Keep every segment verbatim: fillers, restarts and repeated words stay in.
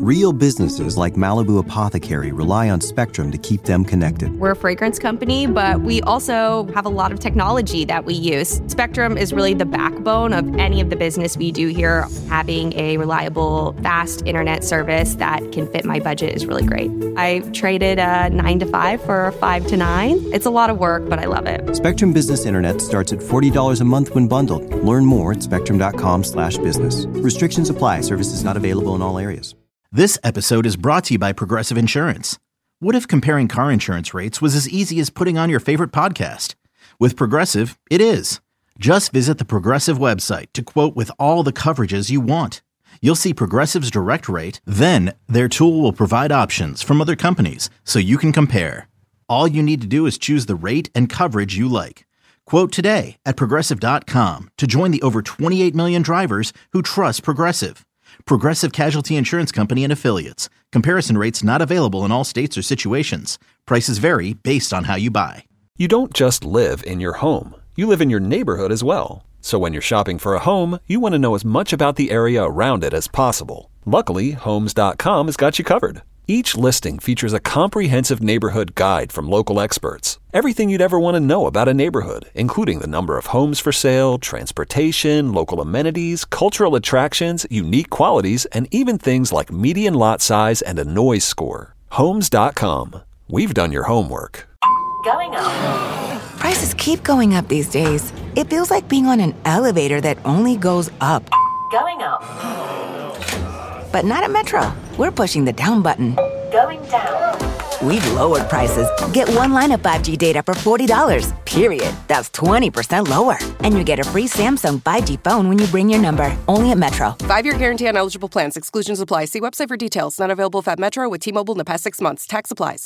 Real businesses like Malibu Apothecary rely on Spectrum to keep them connected. We're a fragrance company, but we also have a lot of technology that we use. Spectrum is really the backbone of any of the business we do here. Having a reliable, fast internet service that can fit my budget is really great. I traded a nine to five for a five to nine. It's a lot of work, but I love it. Spectrum Business Internet starts at forty dollars a month when bundled. Learn more at spectrum.com slash business. Restrictions apply. Services not available in all areas. This episode is brought to you by Progressive Insurance. What if comparing car insurance rates was as easy as putting on your favorite podcast? With Progressive, it is. Just visit the Progressive website to quote with all the coverages you want. You'll see Progressive's direct rate, then their tool will provide options from other companies so you can compare. All you need to do is choose the rate and coverage you like. Quote today at progressive dot com to join the over twenty-eight million drivers who trust Progressive. Progressive Casualty Insurance Company and Affiliates. Comparison rates not available in all states or situations. Prices vary based on how you buy. You don't just live in your home. You live in your neighborhood as well. So when you're shopping for a home, you want to know as much about the area around it as possible. Luckily, Homes dot com has got you covered. Each listing features a comprehensive neighborhood guide from local experts. Everything you'd ever want to know about a neighborhood, including the number of homes for sale, transportation, local amenities, cultural attractions, unique qualities, and even things like median lot size and a noise score. Homes dot com. We've done your homework. Going up. Prices keep going up these days. It feels like being on an elevator that only goes up. Going up. But not at Metro. We're pushing the down button. Going down. We've lowered prices. Get one line of five G data for forty dollars, period. That's twenty percent lower. And you get a free Samsung five G phone when you bring your number. Only at Metro. Five-year guarantee on eligible plans. Exclusions apply. See website for details. Not available at Metro with T-Mobile in the past six months. Tax applies.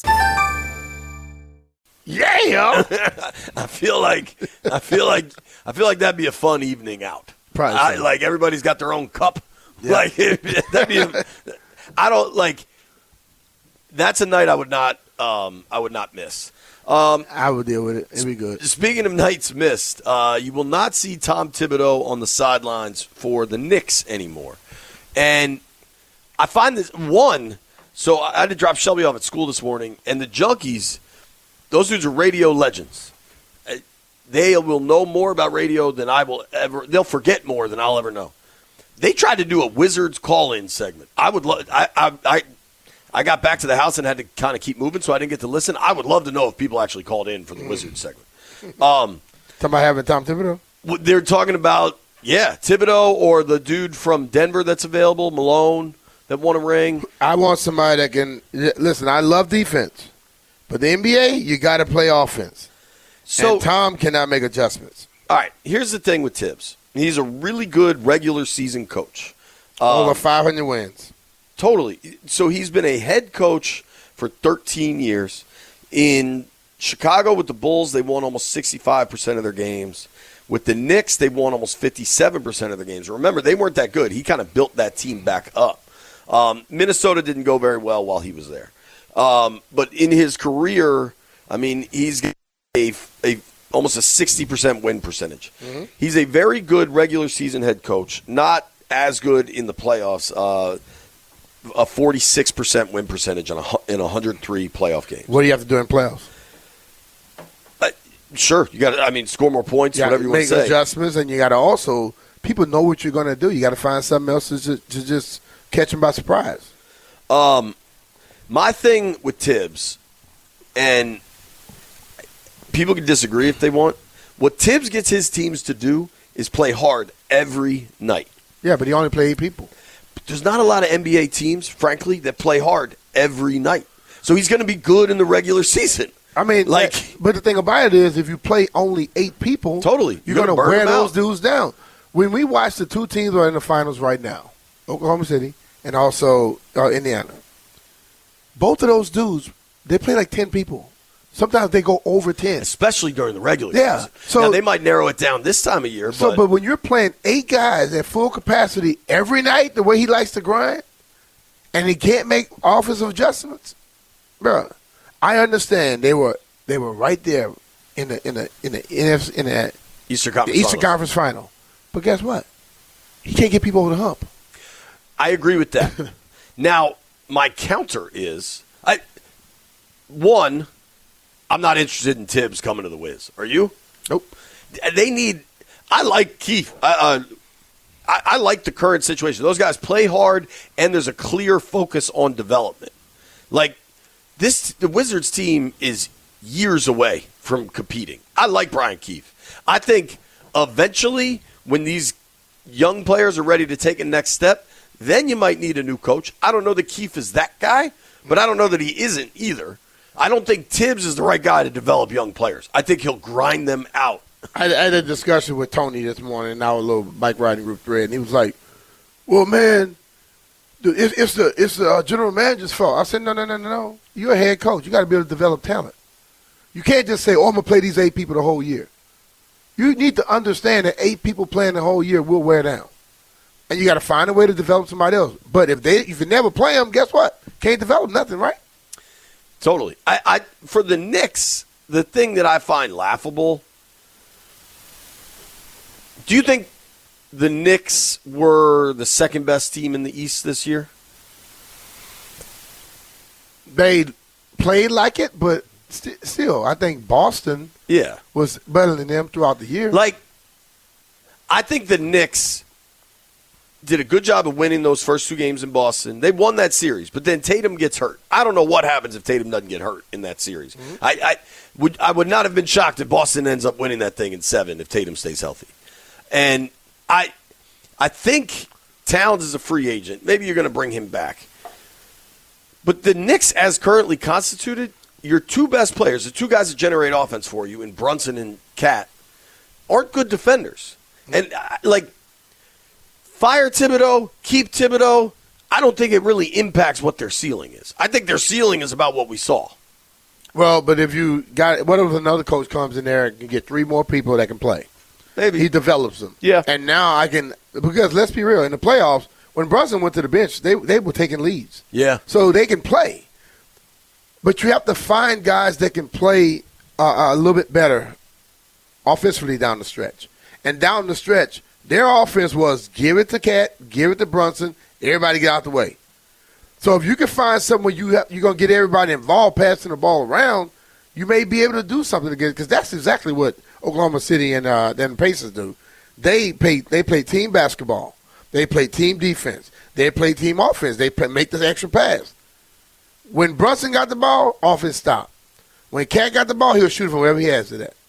Yeah, I feel like I feel like I feel like that'd be a fun evening out. Probably I, so. like everybody's got their own cup. Yeah. Like that'd be. A, I don't like. That's a night I would not. Um, I would not miss. Um, I would deal with it. It'd be good. Speaking of nights missed, uh, you will not see Tom Thibodeau on the sidelines for the Knicks anymore, and I find this one. So I had to drop Shelby off at school this morning, and the Junkies. Those dudes are radio legends. They will know more about radio than I will ever. They'll forget more than I'll ever know. They tried to do a Wizards call-in segment. I would love. I, I I I got back to the house and had to kind of keep moving, so I didn't get to listen. I would love to know if people actually called in for the Wizards segment. Um, Talking about having Tom Thibodeau? They're talking about yeah, Thibodeau or the dude from Denver that's available, Malone, that won a ring. I want somebody that can listen. I love defense. But the N B A, you got to play offense. So and Tom cannot make adjustments. All right, here's the thing with Tibbs. He's a really good regular season coach. Um, Over five hundred wins. Totally. So he's been a head coach for thirteen years. In Chicago with the Bulls, they won almost sixty-five percent of their games. With the Knicks, they won almost fifty-seven percent of their games. Remember, they weren't that good. He kind of built that team back up. Um, Minnesota didn't go very well while he was there. Um, but in his career, I mean, he's a, a almost a sixty percent win percentage. Mm-hmm. He's a very good regular season head coach, not as good in the playoffs. Uh, a forty-six percent win percentage in, a, in one hundred three playoff games. What do you have to do in playoffs? Uh, sure. You got to, I mean, score more points, you whatever you want to say. Make adjustments, and you got to also, people know what you're going to do. You got to find something else to just, to just catch them by surprise. Um. My thing with Tibbs, and people can disagree if they want, what Tibbs gets his teams to do is play hard every night. Yeah, but he only played eight people. But there's not a lot of N B A teams, frankly, that play hard every night. So he's going to be good in the regular season. I mean, like, but the thing about it is if you play only eight people, totally, you're, you're going to wear those out. dudes down. When we watch the two teams that are in the finals right now, Oklahoma City and also uh, Indiana, both of those dudes, they play like ten people. Sometimes they go over ten. Especially during the regular yeah. season. So, now, they might narrow it down this time of year. So, but, but when you're playing eight guys at full capacity every night, the way he likes to grind, and he can't make offensive adjustments, bro, I understand they were they were right there in the in the in the N F C in the Eastern Conference the Eastern Finals. Conference Final. But guess what? He can't get people over the hump. I agree with that. Now, my counter is, I one, I'm not interested in Tibbs coming to the Wiz. Are you? Nope. They need. I like Keith. Uh, I, I like the current situation. Those guys play hard, and there's a clear focus on development. Like this, the Wizards team is years away from competing. I like Brian Keefe. I think eventually, when these young players are ready to take a next step, then you might need a new coach. I don't know that Keefe is that guy, but I don't know that he isn't either. I don't think Tibbs is the right guy to develop young players. I think he'll grind them out. I had a discussion with Tony this morning in our little bike riding group thread, and he was like, well, man, it's, it's the it's the uh, general manager's fault. I said, no, no, no, no, no. You're a head coach. You got to be able to develop talent. You can't just say, oh, I'm going to play these eight people the whole year. You need to understand that eight people playing the whole year will wear down. And you got to find a way to develop somebody else. But if they if you never play them, guess what? Can't develop nothing, right? Totally. I, I for the Knicks, the thing that I find laughable, do you think the Knicks were the second best team in the East this year? They played like it, but st- still, I think Boston yeah. was better than them throughout the year. Like, I think the Knicks did a good job of winning those first two games in Boston. They won that series, but then Tatum gets hurt. I don't know what happens if Tatum doesn't get hurt in that series. Mm-hmm. I, I would I would not have been shocked if Boston ends up winning that thing in seven if Tatum stays healthy. And I I think Towns is a free agent. Maybe you're going to bring him back. But the Knicks, as currently constituted, your two best players, the two guys that generate offense for you, in Brunson and Cat, aren't good defenders. And, uh, like, fire Thibodeau, keep Thibodeau, I don't think it really impacts what their ceiling is. I think their ceiling is about what we saw. Well, but if you got – what if another coach comes in there and can get three more people that can play? Maybe. He develops them. Yeah. And now I can – because let's be real, in the playoffs, when Brunson went to the bench, they they were taking leads. Yeah. So they can play. But you have to find guys that can play uh, a little bit better offensively down the stretch. And down the stretch, their offense was give it to Cat, give it to Brunson, everybody get out the way. So if you can find somewhere you have, you're going to get everybody involved passing the ball around, you may be able to do something again, because that's exactly what Oklahoma City and uh, then the Pacers do. They play, they play team basketball. They play team defense. They play team offense. They play, make the extra pass. When Brunson got the ball, offense stopped. When Cat got the ball, he was shooting from wherever he has it at.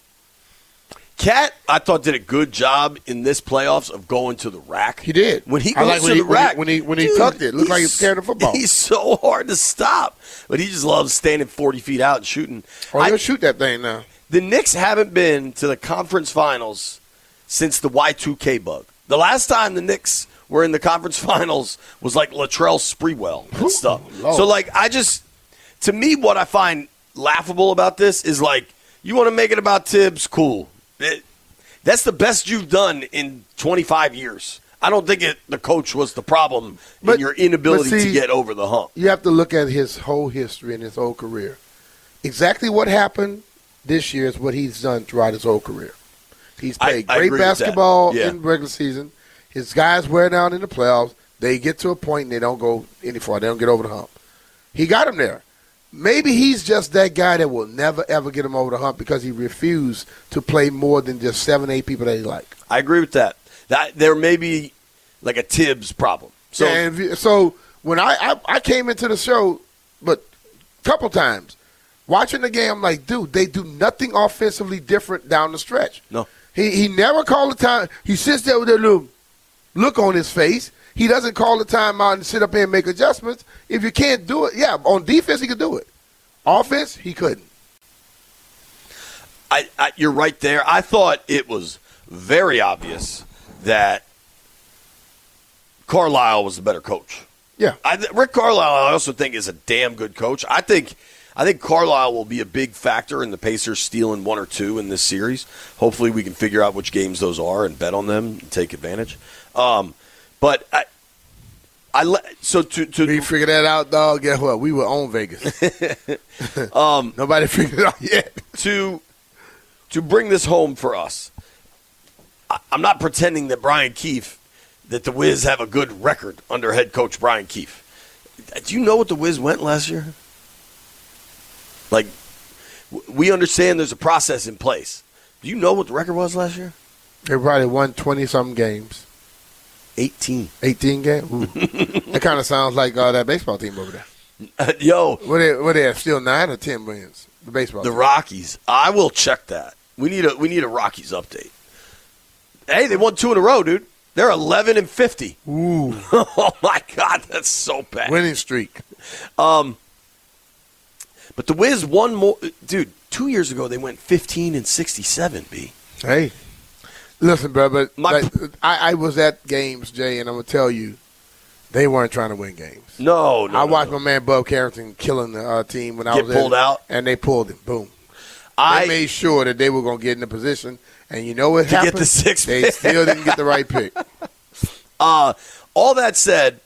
Cat, I thought, did a good job in this playoffs of going to the rack. He did. When he I goes like to when the he, rack. When he, when he, when he dude, tucked it, it looked like he was scared of football. He's so hard to stop. But he just loves standing forty feet out and shooting. Oh, he'll shoot that thing now. The Knicks haven't been to the conference finals since the Y two K bug. The last time the Knicks were in the conference finals was like Latrell Sprewell and stuff. Ooh, so, like, I just – to me, what I find laughable about this is, like, you want to make it about Tibbs, cool. It, that's the best you've done in twenty-five years. I don't think it, the coach was the problem but, in your inability see, to get over the hump. You have to look at his whole history and his whole career. Exactly what happened this year is what he's done throughout his whole career. He's played I, I great basketball yeah. in regular season. His guys wear down in the playoffs. They get to a point and they don't go any far. They don't get over the hump. He got him there. Maybe he's just that guy that will never, ever get him over the hump because he refused to play more than just seven, eight people that he liked. I agree with that. That there may be like a Tibbs problem. So, yeah, and you, so when I, I, I came into the show, but a couple times, watching the game, I'm like, dude, they do nothing offensively different down the stretch. No. He he never called the time. He sits there with that little look on his face. He doesn't call the timeout and sit up here and make adjustments. If you can't do it, yeah, on defense he could do it. Offense, he couldn't. I, I you're right there. I thought it was very obvious that Carlisle was the better coach. Yeah. I, Rick Carlisle, I also think, is a damn good coach. I think I think Carlisle will be a big factor in the Pacers stealing one or two in this series. Hopefully we can figure out which games those are and bet on them and take advantage. Um, but I, I le- so to to we figure that out, dog. Guess what? We will own Vegas. um, Nobody figured it out yet. to to bring this home for us, I, I'm not pretending that Brian Keefe, that the Wiz have a good record under head coach Brian Keefe. Do you know what the Wiz went last year? Like, we understand there's a process in place. Do you know what the record was last year? They probably won twenty-something games. eighteen. eighteen games? Ooh. That kind of sounds like uh, that baseball team over there. Uh, yo. What they, what they have, still nine or ten wins? The baseball The team. Rockies. I will check that. We need a we need a Rockies update. Hey, they won two in a row, dude. They're eleven and fifty. Ooh. Oh, my God. That's so bad. Winning streak. Um, But the Wiz won more. Dude, two years ago they went fifteen and sixty-seven, B. Hey. Listen, bro, but My, like, I, I was at games, Jay, and I'm going to tell you, they weren't trying to win games. No, no. I watched no. my man Bub Carrington killing the uh, team when I Get was pulled in, out? and they pulled him. Boom. I They made sure that they were going to get in the position, and you know what To happened? get the sixth They pick. still didn't get the right pick. Uh, all that said,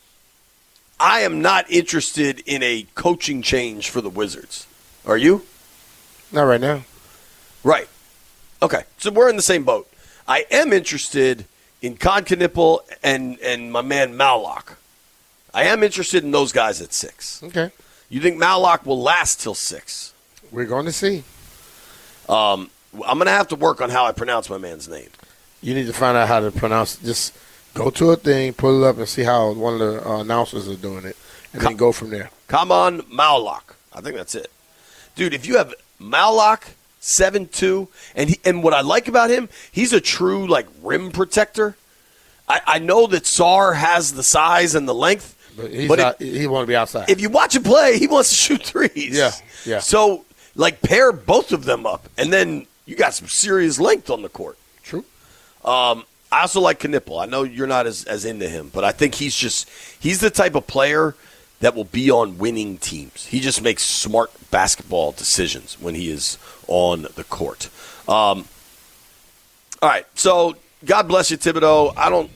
I am not interested in a coaching change for the Wizards. Are you? Not right now. Right. Okay. So we're in the same boat. I am interested in Con Knipple and, and my man Mallock. I am interested in those guys at six. Okay. You think Mallock will last till six? We're going to see. Um, I'm going to have to work on how I pronounce my man's name. You need to find out how to pronounce it. Just go to a thing, pull it up, and see how one of the uh, announcers are doing it, and Com- then go from there. Come on, Mallock. I think that's it. Dude, if you have Mallock, seven two, and he, and what I like about him, he's a true, like, rim protector. I, I know that Sarr has the size and the length, But, he's but not, if, he want to be outside. if you watch him play, he wants to shoot threes. Yeah, yeah. So, like, pair both of them up, and then you got some serious length on the court. True. Um, I also like Knipple. I know you're not as, as into him, but I think he's just he's the type of player that will be on winning teams. He just makes smart basketball decisions when he is on the court. Um, all right, so God bless you, Thibodeau. I don't.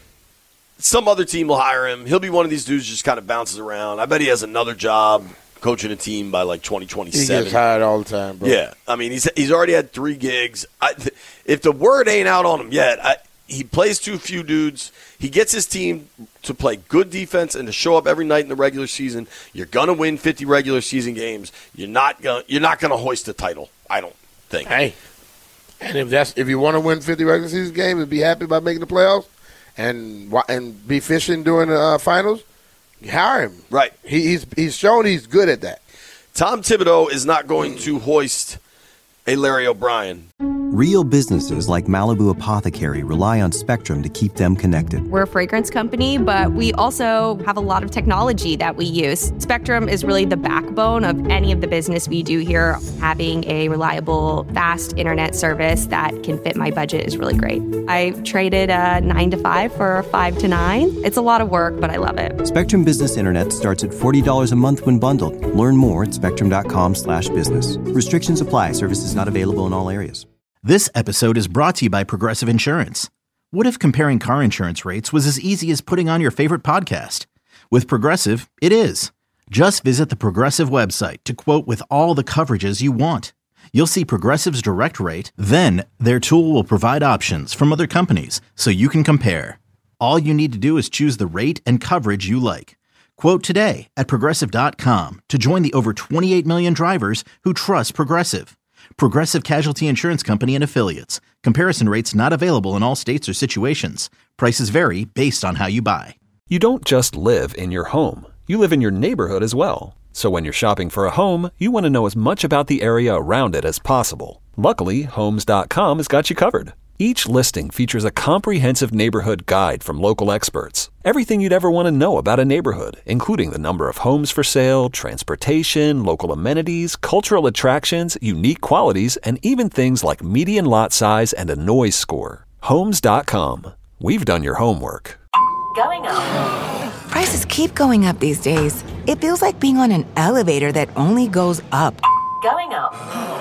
Some other team will hire him. He'll be one of these dudes who just kind of bounces around. I bet he has another job coaching a team by like twenty twenty-seven. He gets hired all the time, bro. Yeah, I mean he's he's already had three gigs. I, if the word ain't out on him yet, I, he plays too few dudes. He gets his team to play good defense and to show up every night in the regular season. You're gonna win fifty regular season games. You're not gonna you're not gonna hoist the title. I don't think. Hey, and if that's if you want to win fifty regular season games and be happy about making the playoffs and and be fishing during the uh, finals, you hire him. Right. He, he's he's shown he's good at that. Tom Thibodeau is not going to hoist a Larry O'Brien. Real businesses like Malibu Apothecary rely on Spectrum to keep them connected. We're a fragrance company, but we also have a lot of technology that we use. Spectrum is really the backbone of any of the business we do here. Having a reliable, fast internet service that can fit my budget is really great. I traded a nine to five for a five to nine. It's a lot of work, but I love it. Spectrum Business Internet starts at forty dollars a month when bundled. Learn more at spectrum.com slash business. Restrictions apply. Services not available in all areas. This episode is brought to you by Progressive Insurance. What if comparing car insurance rates was as easy as putting on your favorite podcast? With Progressive, it is. Just visit the Progressive website to quote with all the coverages you want. You'll see Progressive's direct rate, then their tool will provide options from other companies so you can compare. All you need to do is choose the rate and coverage you like. Quote today at progressive dot com to join the over twenty-eight million drivers who trust Progressive. Progressive Casualty Insurance Company and Affiliates. Comparison rates not available in all states or situations. Prices vary based on how you buy. You don't just live in your home. You live in your neighborhood as well. So when you're shopping for a home, you want to know as much about the area around it as possible. Luckily, Homes dot com has got you covered. Each listing features a comprehensive neighborhood guide from local experts. Everything you'd ever want to know about a neighborhood, including the number of homes for sale, transportation, local amenities, cultural attractions, unique qualities, and even things like median lot size and a noise score. Homes dot com. We've done your homework. Going up. Prices keep going up these days. It feels like being on an elevator that only goes up. Going up.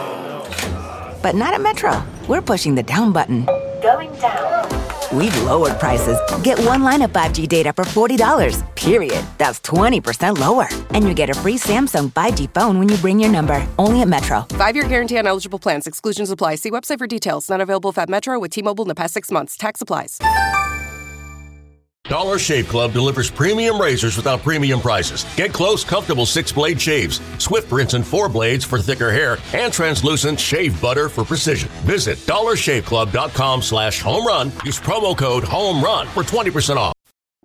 But not at Metro. We're pushing the down button. Going down. We've lowered prices. Get one line of five G data for forty dollars, period. That's twenty percent lower. And you get a free Samsung five G phone when you bring your number. Only at Metro. Five-year guarantee on eligible plans. Exclusions apply. See website for details. Not available if at Metro with T-Mobile in the past six months. Tax applies. Dollar Shave Club delivers premium razors without premium prices. Get close, comfortable six-blade shaves, Swift rinse and four blades for thicker hair, and translucent shave butter for precision. Visit dollar shave club dot com slash home run. Use promo code HOMERUN for twenty percent off.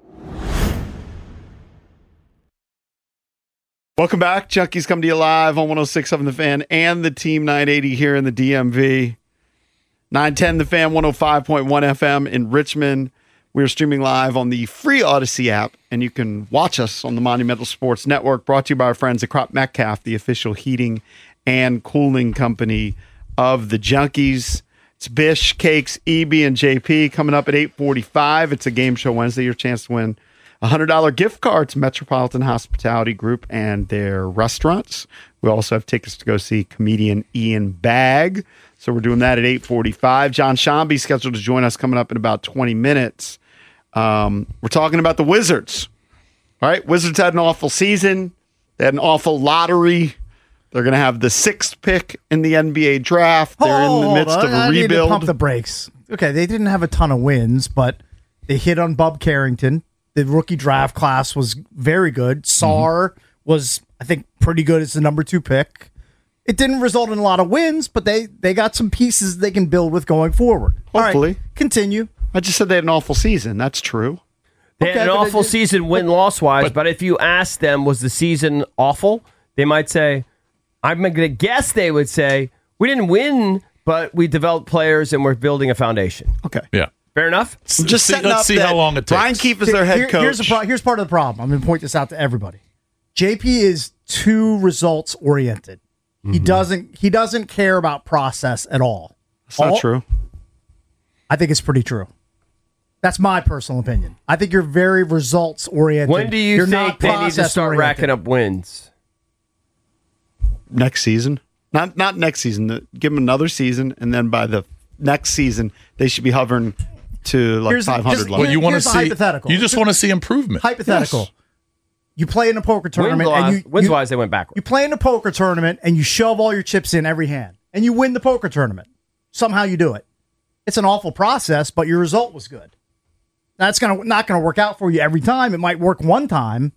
Welcome back. Junkies come to you live on one oh six point seven The Fan and the Team nine eighty here in the D M V. nine ten The Fan, one oh five point one F M in Richmond. We're streaming live on the free Odyssey app, and you can watch us on the Monumental Sports Network, brought to you by our friends at Crop Metcalf, the official heating and cooling company of the Junkies. It's Bish, Cakes, E B, and J P coming up at eight forty-five. It's a Game Show Wednesday. Your chance to win a one hundred dollars gift card to Metropolitan Hospitality Group and their restaurants. We also have tickets to go see comedian Ian Bagg. So we're doing that at eight forty-five. John Shambi scheduled to join us coming up in about twenty minutes. Um, we're talking about the Wizards. All right, Wizards had an awful season. They had an awful lottery. They're going to have the sixth pick in the N B A draft. They're oh, in the midst on. of a I rebuild. Need to pump the brakes. Okay, they didn't have a ton of wins, but they hit on Bub Carrington. The rookie draft class was very good. Sarr mm-hmm. was, I think, pretty good as the number two pick. It didn't result in a lot of wins, but they, they got some pieces they can build with going forward. Hopefully. Right, continue. I just said they had an awful season. That's true. They okay, had an awful just, season win-loss wise, but, but if you ask them, was the season awful? They might say, I'm going to guess they would say, we didn't win, but we developed players and we're building a foundation. Okay. Yeah. Fair enough? I'm just see, setting let's up see how long it takes. Brian Keefe is their head Here, coach. Here's, a pro- here's part of the problem. I'm going to point this out to everybody. J P is too results-oriented. Mm-hmm. He doesn't He doesn't care about process at all. That's not all, true. I think it's pretty true. That's my personal opinion. I think you're very results-oriented. When do you you're think they need to start racking up wins? Next season. Not not next season. Give them another season, and then by the next season, they should be hovering to like here's, five hundred just, level. Well, you want to see hypothetical. You just want to see improvement. Hypothetical. Yes. You play in a poker tournament, wins and you wins you, wise they went backwards. You play in a poker tournament, and you shove all your chips in every hand, and you win the poker tournament. Somehow you do it. It's an awful process, but your result was good. That's gonna not gonna work out for you every time. It might work one time.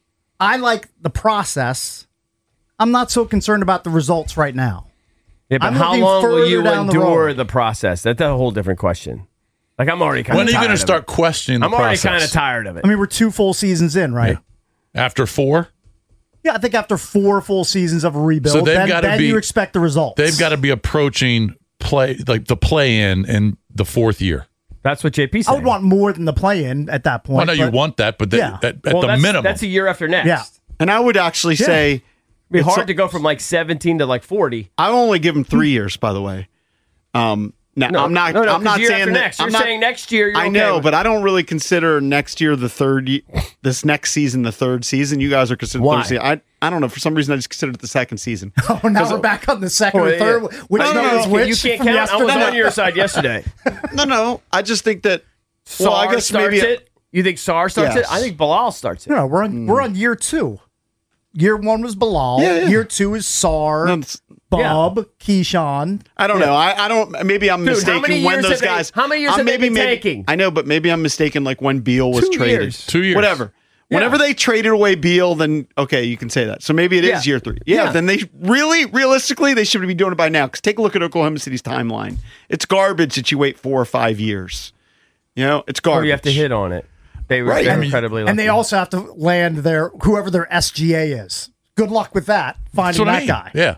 I like the process. I'm not so concerned about the results right now. Yeah, but I'm how long will you endure the, the process? That's a whole different question. Like, I'm already kind of When are you going to start questioning the I'm already process? kind of tired of it. I mean, we're two full seasons in, right? Yeah. After four? Yeah, I think after four full seasons of a rebuild, so they've then, then be, you expect the results. They've got to be approaching play like the play-in in the fourth year. That's what J P said. I would want more than the play-in at that point. Well, no, but, you want that, but they, yeah. at, at well, the that's, minimum. That's a year after next. Yeah. And I would actually yeah. say... It'd be hard a, to go from like seventeen to like forty. I only give them three years, by the way. Um, now, no, I'm not. No, no, I'm not year saying after that. Next. You're I'm not, saying next year. You're I okay know, with. but I don't really consider next year the third. This next season the third season. You guys are considering Why? third season. I I don't know. For some reason, I just considered it the second season. Oh, now we're back on the second oh, or third. Yeah. Which no, no, no, which you can't from count. yesterday? I was on your side yesterday. no, no. I just think that. Sarr Well, I guess starts maybe it. You think Sarr starts yes. it? I think Bilal starts it. No, we're on mm. we're on year two. Year one was Bilal. Yeah, yeah. Year two is Sarr, No, Bob, yeah. Keyshawn. I don't yeah. know. I, I don't. Maybe I'm Dude, mistaken how many when years those have guys. They, how many years I'm have maybe, they been maybe, taking? I know, but maybe I'm mistaken. Like when Beal was Two traded. Years. Two years. Whatever. Yeah. Whenever they traded away Beal, then okay, you can say that. So maybe it yeah. is year three. Yeah, yeah. Then they really, realistically, they should be doing it by now. Because take a look at Oklahoma City's timeline. It's garbage that you wait four or five years. You know, it's garbage. Or you have to hit on it. They were right. incredibly lucky. And they also have to land their whoever their S G A is. Good luck with that, finding that I mean. guy. Yeah.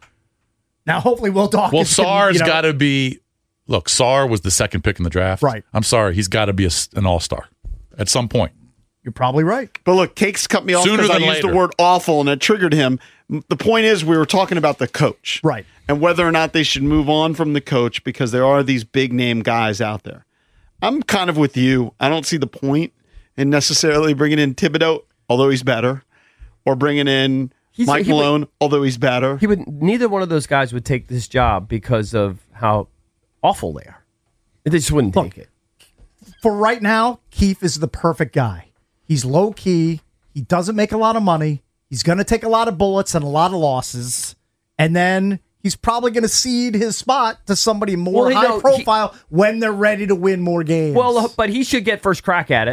Now, hopefully, Will Dawkins. Well, Sarr's you know, got to be. Look, Sarr was the second pick in the draft. Right. I'm sorry, he's got to be a, an all-star at some point. You're probably right. But look, Cakes cut me off Sooner because I than used later. the word awful and it triggered him. The point is, we were talking about the coach. Right. And whether or not they should move on from the coach because there are these big name guys out there. I'm kind of with you. I don't see the point in necessarily bringing in Thibodeau, although he's better, or bringing in He's, Mike he Malone, would, although he's better. He would. Neither one of those guys would take this job because of how awful they are. They just wouldn't Look, take it. For right now, Keefe is the perfect guy. He's low key. He doesn't make a lot of money. He's going to take a lot of bullets and a lot of losses, and then he's probably going to cede his spot to somebody more well, high no, profile he, when they're ready to win more games. Well, but he should get first crack at it.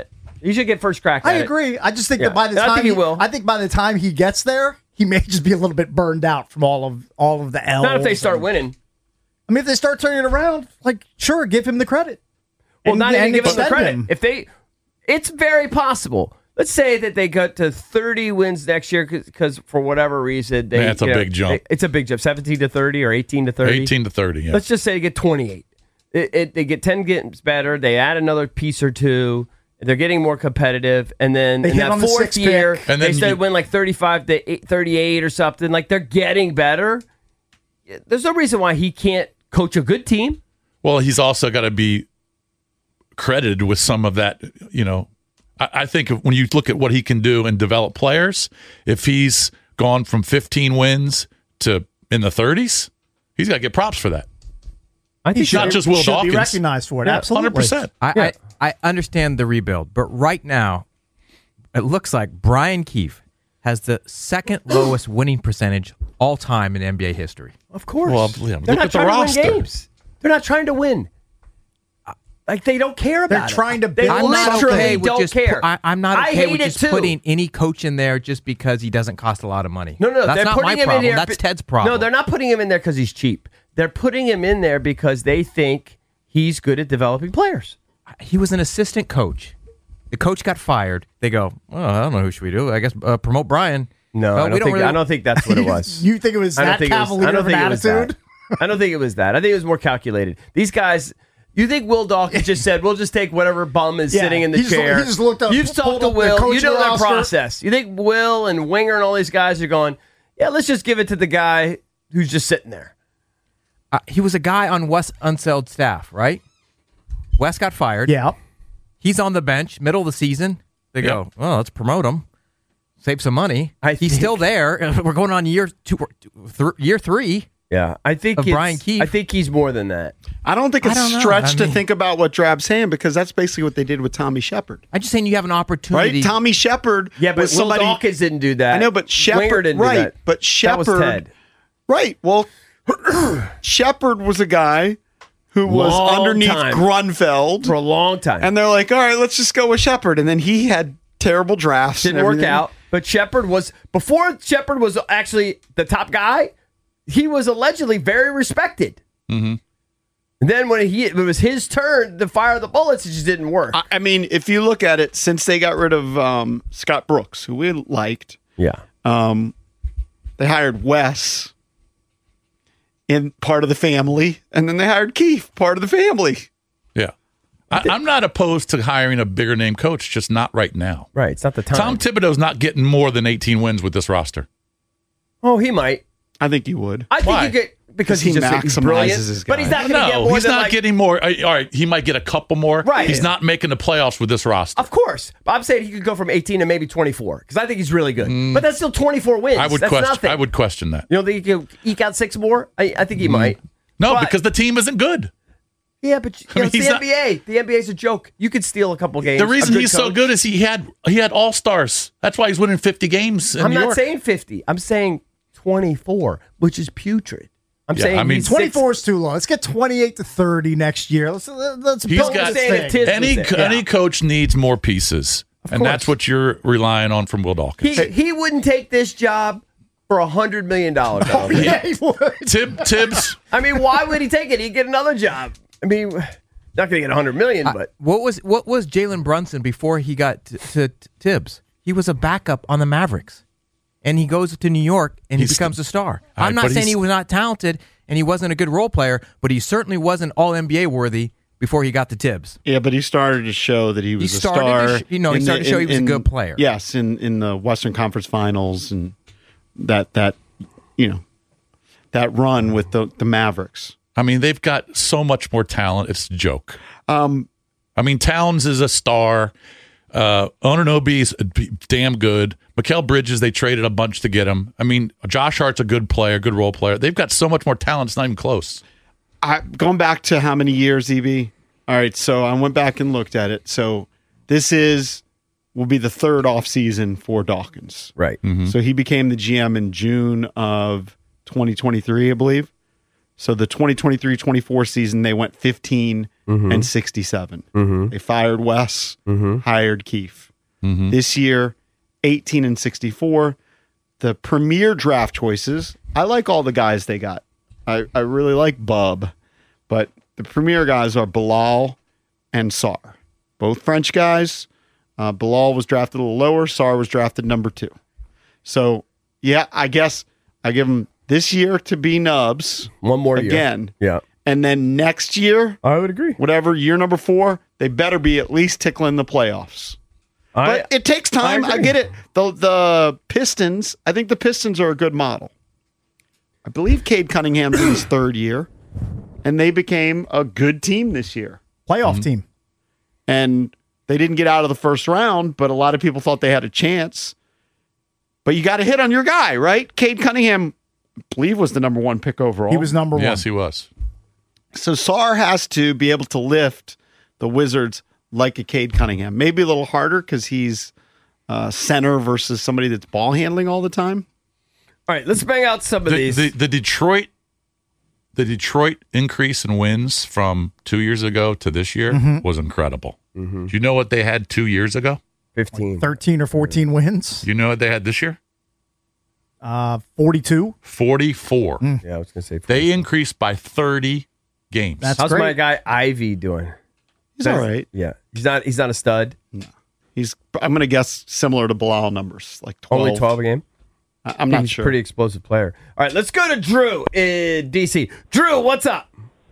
He should get first crack. I at agree. It. I just think Yeah. that by the I time think he will. I think by the time he gets there, he may just be a little bit burned out from all of all of the L's. Not if they start and- winning. I mean, if they start turning it around, like sure, give him the credit. Well, And- not even and give him the extend credit. him. If they, it's very possible. Let's say that they got to thirty wins next year because for whatever reason they. Man, that's a you know, big jump. they- it's a big jump, seventeen to thirty or eighteen to thirty. eighteen to thirty. Yeah. Let's just say they get twenty-eight. It, it, they get ten games better. They add another piece or two. They're getting more competitive, and then They in hit that on the fourth sixth year, pick. And they then say you- win like thirty-five to eight, thirty-eight or something. Like they're getting better. There's no reason why he can't coach a good team. Well, he's also got to be credited with some of that. You know, I, I think when you look at what he can do and develop players, if he's gone from fifteen wins to in the thirties, he's got to get props for that. I He think should, not just Will should Dawkins. be recognized for it. Yeah, Absolutely, one hundred percent. I, I I understand the rebuild, but right now, it looks like Brian Keefe has the second lowest winning percentage all time in N B A history. Of course. Well, yeah, They're look not at the trying roster. to win games. They're not trying to win. Like they don't care about They're it. trying to They build I'm not literally okay with don't just. care. pu- I, I'm not I okay hate with it just too. putting any coach in there just because he doesn't cost a lot of money. No, no, no. that's They're not putting my him problem. in there. That's be- Ted's problem. No, they're not putting him in there because he's cheap. They're putting him in there because they think he's good at developing players. He was an assistant coach. The coach got fired. They go, well, I don't know who should we do. I guess uh, promote Brian. No, Well, I, we don't think, really- I don't think that's what it was. You think it was I don't that think it was- cavalier I don't of an think it was attitude? that. I don't think it was that. I think it was more calculated. These guys. You think Will Dawkins just said, "We'll just take whatever bum is Yeah, sitting in the he just- chair"? he just looked up- You've pulled talked to up the Will. You coaching know that roster. process. You think Will and Winger and all these guys are going, "Yeah, let's just give it to the guy who's just sitting there." Uh, he was a guy on Wes Unseld's staff, right? Wes got fired. Yeah. He's on the bench, middle of the season. They go, well, let's promote him, save some money. I He's think- still there. We're going on year two, th- year three. Yeah, I think Of it's- Brian Keefe. I think he's more than that. I don't think I it's don't know. stretched I to mean- think about what Drab's saying because that's basically what they did with Tommy Shepard. I'm just saying you have an opportunity. Right? Tommy Shepard Yeah, but was Will somebody. Dawkins didn't do that. I know, but Shepard. Winger didn't right, do that. but That Shepard. was Ted. Right. Well, Shepard was a guy who was Long underneath time. Grunfeld for a long time, and they're like, "All right, let's just go with Shepard." And then he had terrible drafts. Didn't and work everything. out. But Shepard was before Shepard was actually the top guy. He was allegedly very respected. Mm-hmm. And then when he it was his turn to fire the bullets, it just didn't work. I, I mean, if you look at it, since they got rid of um, Scott Brooks, who we liked, yeah, um, they hired Wes in part of the family, and then they hired Keefe, part of the family. Yeah. I, I'm not opposed to hiring a bigger name coach, just not right now. Right. It's not the time. Tom Thibodeau's not getting more than eighteen wins with this roster. Oh, he might. I think he would. I think Why? he get because he he's just he's maximizes brilliant, his but he's guy. not going to get No, more he's than not like, getting more. Uh, all right, he might get a couple more. Right. He's not making the playoffs with this roster. Of course, but I'm saying he could go from eighteen to maybe twenty-four because I think he's really good. But that's still twenty-four wins. I would that's question. nothing. I would question that. You know, think he could eke out six more? I, I think he might. No, But- because the team isn't good. Yeah, but you I know, mean, it's the he's N not- B A. The N B A is a joke. You could steal a couple games. The A reason good he's so coach. good is he had he had all stars. That's why he's winning fifty games. In I'm New not York. saying fifty. I'm saying twenty-four, which is putrid. I'm Yeah, saying I mean- he's twenty-four is too low. Let's get twenty-eight to thirty next year. Let's let's He's build got this saying thing. it is- any was it, any yeah. coach needs more pieces, and course. that's what you're relying on from Will Dawkins. He he wouldn't take this job for a hundred million dollars. Oh, yeah, he would. Tib, Tibbs, I mean, why would he take it? He'd get another job. I mean, not going to get a hundred million, Uh, but what was what was Jalen Brunson before he got to, to, to Tibbs? He was a backup on the Mavericks, and he goes to New York and he He's- becomes a star. All right, I'm not but saying he he's- was not talented and he wasn't a good role player, but he certainly wasn't all N B A worthy before he got to Tibbs. Yeah, but he started to show that he was He a started to star. sh- you know, he in started to show he was a in- good player. Yes, in, in the Western Conference Finals and that that you know that run with the the Mavericks. I mean, they've got so much more talent. It's a joke. Um, I mean, Towns is a star. Uh, Anunoby's damn good. Mikal Bridges, they traded a bunch to get him. I mean, Josh Hart's a good player, good role player. They've got so much more talent. It's not even close. I, going back to how many years, E B? All right, so I went back and looked at it. So this is will be the third off season for Dawkins. right. So he became the G M in June of twenty twenty-three, I believe. So the twenty twenty-three twenty-four season, they went fifteen mm-hmm. and sixty-seven. Mm-hmm. They fired Wes, mm-hmm. hired Keefe. Mm-hmm. This year, eighteen and sixty-four. The premier draft choices, I like all the guys they got. I, I really like Bub, but the premier guys are Bilal and Sarr. Both French guys. Uh, Bilal was drafted a little lower. Sarr was drafted number two. So, yeah, I guess I give them this year to be nubs. One more again. year. Yeah. And then next year, I would agree. Whatever, year number four, they better be at least tickling the playoffs. I, but it takes time. I, I get it. The the Pistons, I think the Pistons are a good model. I believe Cade Cunningham's in his third year, and they became a good team this year. Playoff mm-hmm. team. And they didn't get out of the first round, but a lot of people thought they had a chance. But you got to hit on your guy, right? Cade Cunningham, I believe, was the number one pick overall. He was number one. Yes, he was. So Sarr has to be able to lift the Wizards like a Cade Cunningham. Maybe a little harder because he's uh, center versus somebody that's ball handling all the time. All right, let's bang out some of the, these. The, the Detroit, the Detroit increase in wins from two years ago to this year mm-hmm. was incredible. Mm-hmm. Do you know what they had two years ago? Fifteen, thirteen or fourteen wins. You know what they had this year? Uh, forty-two, forty-four. Mm. Yeah, I was going to say. forty-four. They increased by thirty games. That's How's great. my guy Ivy doing? He's all right. Yeah, he's not. He's not a stud. No. He's. I'm going to guess similar to Bilal numbers, like twelve. Only twelve a game. I, I'm not he's sure. A pretty explosive player. All right, let's go to Drew in D C. Drew, what's up?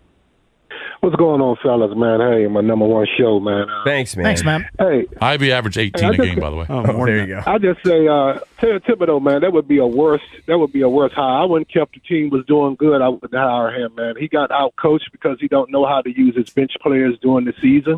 What's going on, fellas, man? Hey, my number one show, man. Uh, Thanks, man. Thanks, man. Hey, Ivy averaged eighteen hey, a game, by the way. Oh, oh there you go. I just say, uh, Ted Thibodeau, man, that would be a worse. That would be a worse hire. I wouldn't kept the team was doing good. I wouldn't hire him, man. He got out coached because he don't know how to use his bench players during the season,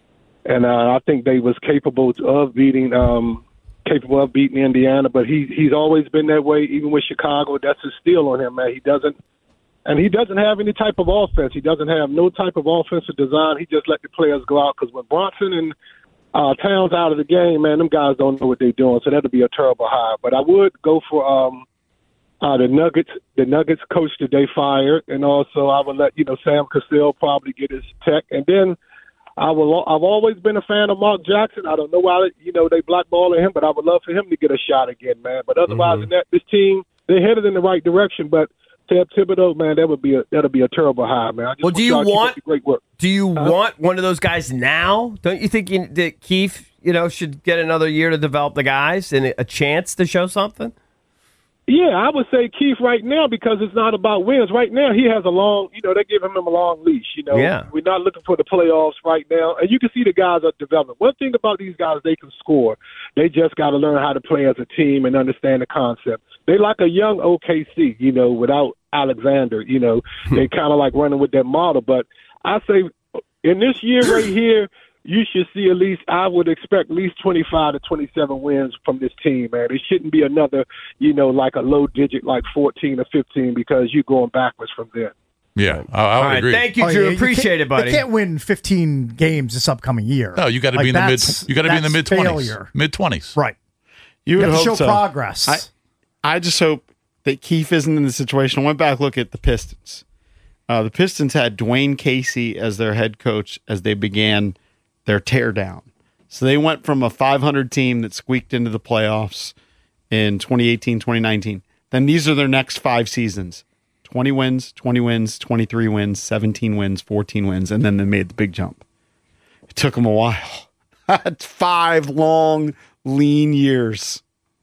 and uh, I think they was capable of beating, um, capable of beating Indiana. But he he's always been that way, even with Chicago. That's a steal on him, man. He doesn't. And he doesn't have any type of offense. He doesn't have no type of offensive design. He just let the players go out because when Bronson and uh, Towns out of the game, man, them guys don't know what they're doing. So that'll be a terrible hire. But I would go for um, uh, the Nuggets. The Nuggets coach that they fired, and also I would let you know Sam Cassell probably get his tech. And then I will. I've always been a fan of Mark Jackson. I don't know why you know they blackballing him, but I would love for him to get a shot again, man. But otherwise, mm-hmm. than that, this team they're headed in the right direction, but. Ted Thibodeau, man, that would be a that'll be a terrible hire, man. I just well, do you want great work? Do you huh? want one of those guys now? Don't you think you, that Keefe, you know, should get another year to develop the guys and a chance to show something? Yeah, I would say Keefe right now because it's not about wins. Right now, he has a long, you know, they give him a long leash. You know, yeah. We're not looking for the playoffs right now, and you can see the guys are developing. One thing about these guys, they can score. They just got to learn how to play as a team and understand the concept. They like a young O K C, you know, without Alexander. You know, they kind of like running with that model. But I say in this year right here, you should see at least, I would expect at least twenty-five to twenty-seven wins from this team, man. It shouldn't be another, you know, like a low digit like fourteen or fifteen because you're going backwards from there. Yeah, I, I would right, agree. Thank you, Oh, Drew. yeah, you Appreciate can't- it, buddy. They can't win fifteen games this upcoming year. No, you got to Like, be in the mid. that's- You got to be in the mid that's twenties. failure. Mid twenties. Right. You, You would have to hope show so. progress. I, I just hope that Keefe isn't in the situation. I went back look at the Pistons. Uh, the Pistons had Dwayne Casey as their head coach as they began their teardown. So they went from a five hundred team that squeaked into the playoffs in twenty eighteen, twenty nineteen. Then these are their next five seasons. twenty wins, twenty wins, twenty-three wins, seventeen wins, fourteen wins, and then they made the big jump. It took them a while. That's five long, lean years.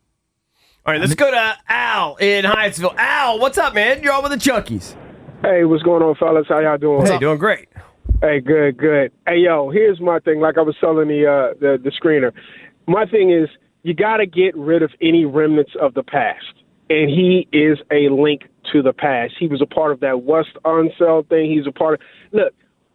All right, let's go to Al in Hyattsville. Al, what's up, man? You're on with the Chunkies. Hey, what's going on, fellas? How y'all doing? Hey, doing great. Hey, good, good. Hey, yo, here's my thing. Like I was telling the uh, the, the screener, my thing is you got to get rid of any remnants of the past. And he is a link to the past. He was a part of that West Unseld thing. He's a part of. Look,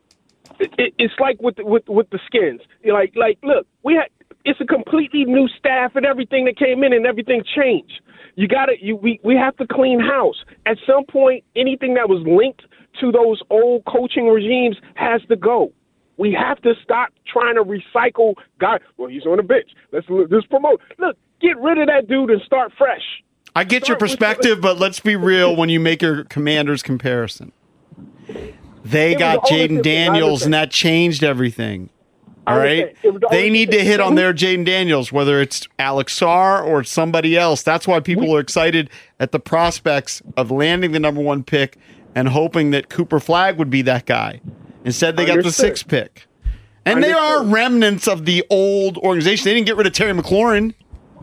it, it's like with the, with with the Skins. Like like look, we had. It's a completely new staff and everything that came in and everything changed. You got to you we we have to clean house. At some point, anything that was linked to those old coaching regimes has to go. We have to stop trying to recycle guys. Well, he's on the bench. Let's let's promote. Look, get rid of that dude and start fresh. I get your perspective, but let's be real when you make your Commanders comparison. They It was got the only Jaden thing- I Daniels, understand. and that changed everything. I All right? understand. It was the They only need thing- to hit on their Jaden Daniels, whether it's Alex Sarr or somebody else. That's why people are excited at the prospects of landing the number one pick and hoping that Cooper Flagg would be that guy. Instead, they got the Understood. sixth pick. And they are remnants of the old organization. They didn't get rid of Terry McLaurin.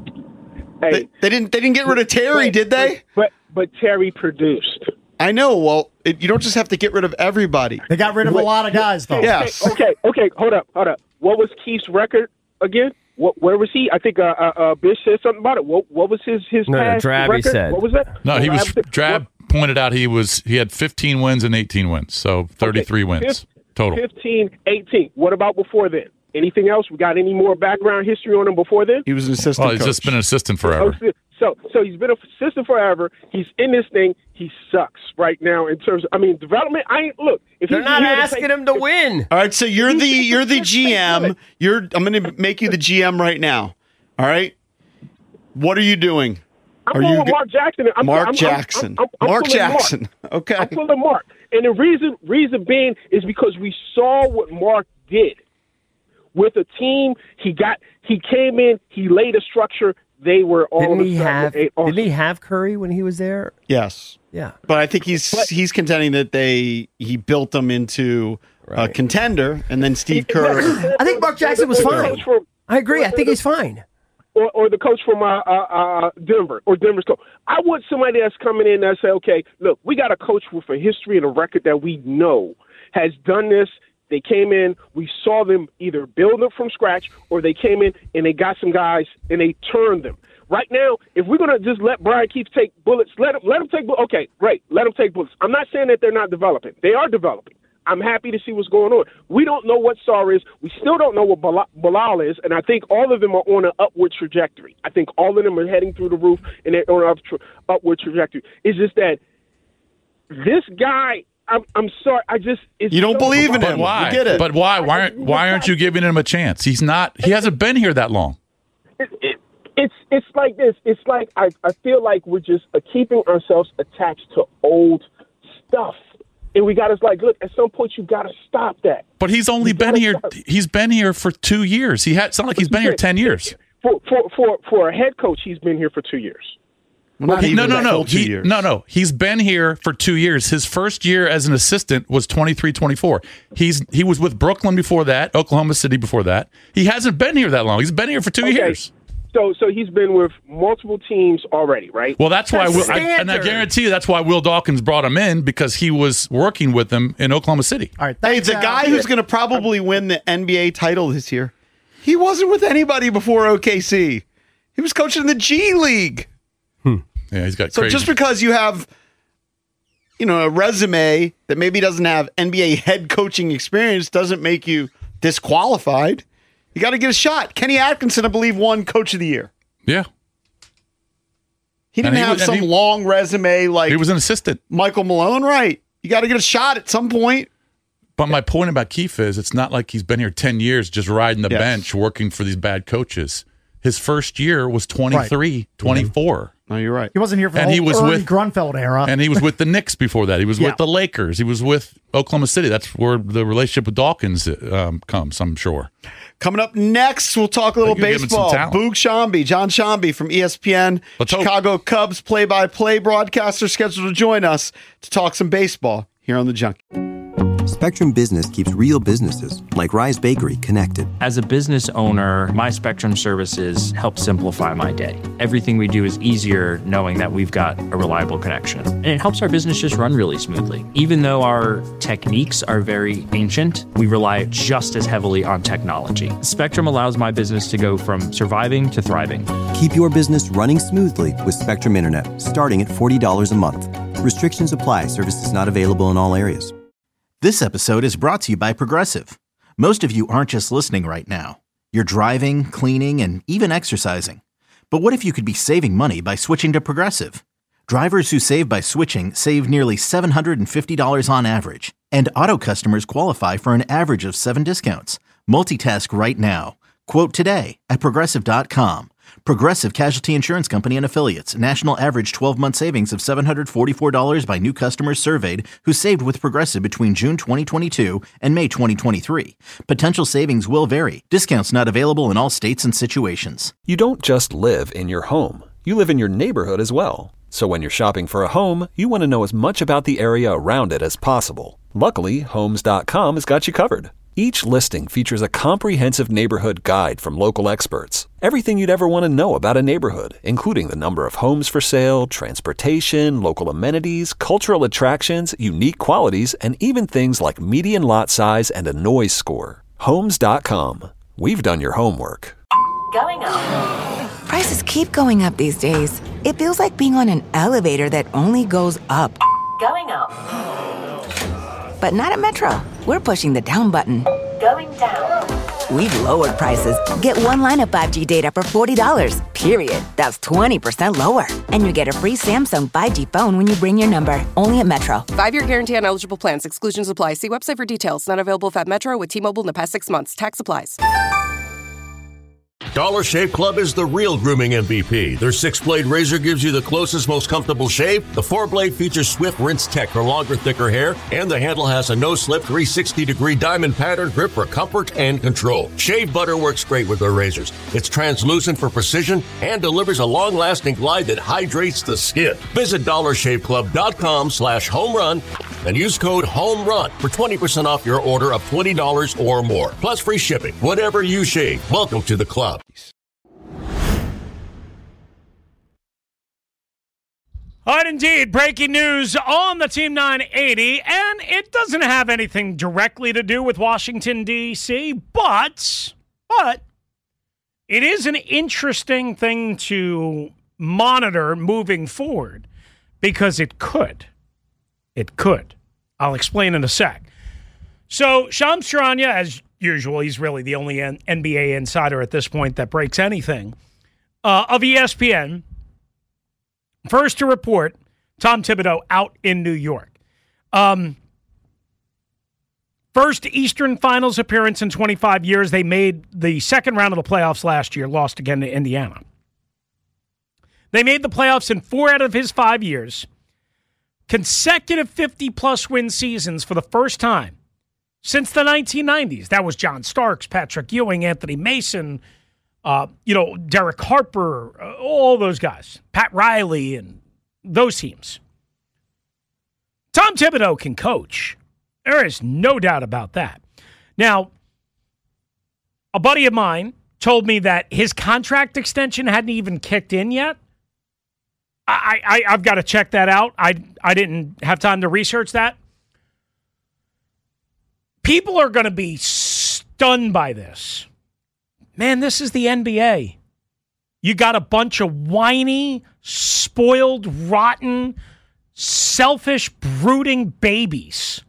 Hey, they, they didn't. They didn't get rid of Terry, but- did they? But but Terry produced. I know. Well, it, you don't just have to get rid of everybody. They got rid of a lot of guys, though. Yes. Okay, okay, hold up, hold up. What was Keith's record again? What, where was he? I think uh, uh, uh, Bish said something about it. What, what was his his No, no, past Drabby record? said. What was that? No, he was. Drab- Drab pointed out he was. He had fifteen wins and eighteen wins, so thirty-three Okay, wins fif- total. fifteen, eighteen. What about before then? Anything else? We got any more background history on him before then? He was an assistant Well, he's just been an assistant forever. Oh, So, so he's been a assistant forever. He's in this thing. He sucks right now in terms of, I mean, development. I ain't look. If They're he's not here to asking take- him to win. All right, so you're the you're the G M. You're I'm going to make you the G M right now. All right. What are you doing? I'm are going you with go- Mark Jackson. I'm, Mark I'm, I'm, Jackson. I'm, I'm, I'm Mark pulling Mark. Jackson. Okay. I'm pulling Mark, and the reason reason being is because we saw what Mark did with a team. He got he came in. He laid a structure. They were all Didn't of a he sudden have? a- Didn't he have Curry when he was there? Yes. Yeah. But I think he's he's contending that they he built them into a contender, and then Steve Kerr. I think Mark Jackson was Or the fine. coach from- I agree. I think he's fine. Or, or the coach from uh, uh, uh, Denver, or Denver's coach. I want somebody that's coming in and say, okay, look, we got a coach with a history and a record that we know has done this. They came in, we saw them either build it from scratch, or they came in and they got some guys and they turned them. Right now, if we're gonna just let Brian Keith take bullets, let him let him take. Bu- okay, great, let him take bullets. I'm not saying that they're not developing; they are developing. I'm happy to see what's going on. We don't know what Sarr is. We still don't know what Bilal Bilal is, and I think all of them are on an upward trajectory. I think all of them are heading through the roof, and they're on an up tra- upward trajectory. It's just that this guy. I'm, I'm sorry. I just it's You don't so- believe in But him. why? We get it. But why? Why aren't Why aren't you giving him a chance? He's not. He hasn't been here that long. It, it, it's it's like this. It's like I, I feel like we're just uh, keeping ourselves attached to old stuff, and we got to like look. At some point, you got to stop that. But he's only been here. He's been here for two years. He had. It's not like he's been here ten years. For for for for a head coach, he's been here for two years. Not He- no, even no, that no. full two He, years. no, no. He's been here for two years. His first year as an assistant was twenty-three twenty-four. He's he was with Brooklyn before that, Oklahoma City before that. He hasn't been here that long. He's been here for two Okay. years. So so he's been with multiple teams already, right? Well, that's why, That's Will, I, and I standard. guarantee you, that's why Will Dawkins brought him in, because he was working with them in Oklahoma City. All right. Hey, the guy who's going to probably win the N B A title this year, he wasn't with anybody before O K C. He was coaching the G League. Yeah, he's got So crazy. just because you have, you know, a resume that maybe doesn't have N B A head coaching experience doesn't make you disqualified. You got to get a shot. Kenny Atkinson, I believe, won Coach of the Year. Yeah. He didn't And he have was- and some he- long resume like he was an assistant. Michael Malone, right? You got to get a shot at some point. But my point about Keefe is it's not like he's been here ten years just riding the Yes. bench working for these bad coaches. His first year was twenty-three, twenty-four. No, you're right. He wasn't here for And the he whole was Ernie with- Grunfeld era. And he was with the Knicks before that. He was Yeah. with the Lakers. He was with Oklahoma City. That's where the relationship with Dawkins um, comes, I'm sure. Coming up next, we'll talk a little You give him some baseball. talent. Boog Shambi, John Shambi from E S P N, Let's hope. Chicago Cubs play-by-play broadcaster, scheduled to join us to talk some baseball here on The Junkie. Spectrum Business keeps real businesses, like Rise Bakery, connected. As a business owner, my Spectrum services help simplify my day. Everything we do is easier knowing that we've got a reliable connection. And it helps our business just run really smoothly. Even though our techniques are very ancient, we rely just as heavily on technology. Spectrum allows my business to go from surviving to thriving. Keep your business running smoothly with Spectrum Internet, starting at forty dollars a month. Restrictions apply. Services not available in all areas. This episode is brought to you by Progressive. Most of you aren't just listening right now. You're driving, cleaning, and even exercising. But what if you could be saving money by switching to Progressive? Drivers who save by switching save nearly seven hundred fifty dollars on average. And auto customers qualify for an average of seven discounts. Multitask right now. Quote today at Progressive dot com. Progressive Casualty Insurance Company and Affiliates. National average twelve-month savings of seven hundred forty-four dollars by new customers surveyed who saved with Progressive between June twenty twenty-two and May twenty twenty-three. Potential savings will vary. Discounts not available in all states and situations. You don't just live in your home. You live in your neighborhood as well. So when you're shopping for a home, you want to know as much about the area around it as possible. Luckily, Homes dot com has got you covered. Each listing features a comprehensive neighborhood guide from local experts. Everything you'd ever want to know about a neighborhood, including the number of homes for sale, transportation, local amenities, cultural attractions, unique qualities, and even things like median lot size and a noise score. Homes dot com. We've done your homework. Going up. Prices keep going up these days. It feels like being on an elevator that only goes up. Going up. But not at Metro. We're pushing the down button. Going down. We've lowered prices. Get one line of five G data for forty dollars, period. That's twenty percent lower. And you get a free Samsung five G phone when you bring your number. Only at Metro. Five-year guarantee on eligible plans. Exclusions apply. See website for details. Not available at Metro with T-Mobile in the past six months. Tax applies. Dollar Shave Club is the real grooming M V P. Their six-blade razor gives you the closest, most comfortable shave. The four-blade features Swift Rinse Tech for longer, thicker hair. And the handle has a no-slip three hundred sixty degree diamond pattern grip for comfort and control. Shave butter works great with their razors. It's translucent for precision and delivers a long-lasting glide that hydrates the skin. Visit dollar shave club dot com slash home run and use code HOMERUN for twenty percent off your order of twenty dollars or more. Plus free shipping. Whatever you shave, welcome to the club. All right, indeed. Breaking news on the Team nine eighty, and it doesn't have anything directly to do with Washington, D C, but, but it is an interesting thing to monitor moving forward because it could. It could. I'll explain in a sec. So, Shams Charania, as usual, he's really the only N B A insider at this point that breaks anything, uh, of E S P N, first to report Tom Thibodeau out in New York. Um, first Eastern Finals appearance in twenty-five years. They made the second round of the playoffs last year, lost again to Indiana. They made the playoffs in four out of his five years. Consecutive fifty-plus win seasons for the first time since the nineteen nineties. That was John Starks, Patrick Ewing, Anthony Mason, uh, you know, Derek Harper, uh, all those guys, Pat Riley, and those teams. Tom Thibodeau can coach. There is no doubt about that. Now, a buddy of mine told me that his contract extension hadn't even kicked in yet. I, I, I've got to check that out. I, I didn't have time to research that. People are going to be stunned by this. Man, this is the N B A. You got a bunch of whiny, spoiled, rotten, selfish, brooding babies.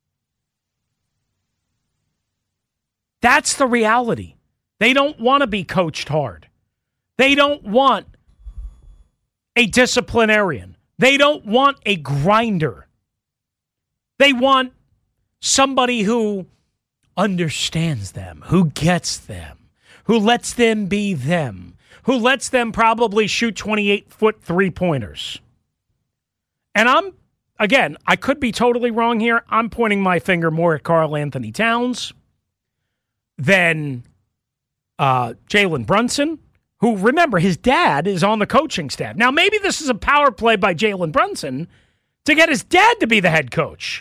That's the reality. They don't want to be coached hard. They don't want a disciplinarian. They don't want a grinder. They want somebody who understands them, who gets them, who lets them be them, who lets them probably shoot twenty-eight foot three-pointers. And I'm, again, I could be totally wrong here. I'm pointing my finger more at Karl Anthony Towns than uh, Jalen Brunson, who, remember, his dad is on the coaching staff. Now, maybe this is a power play by Jalen Brunson to get his dad to be the head coach.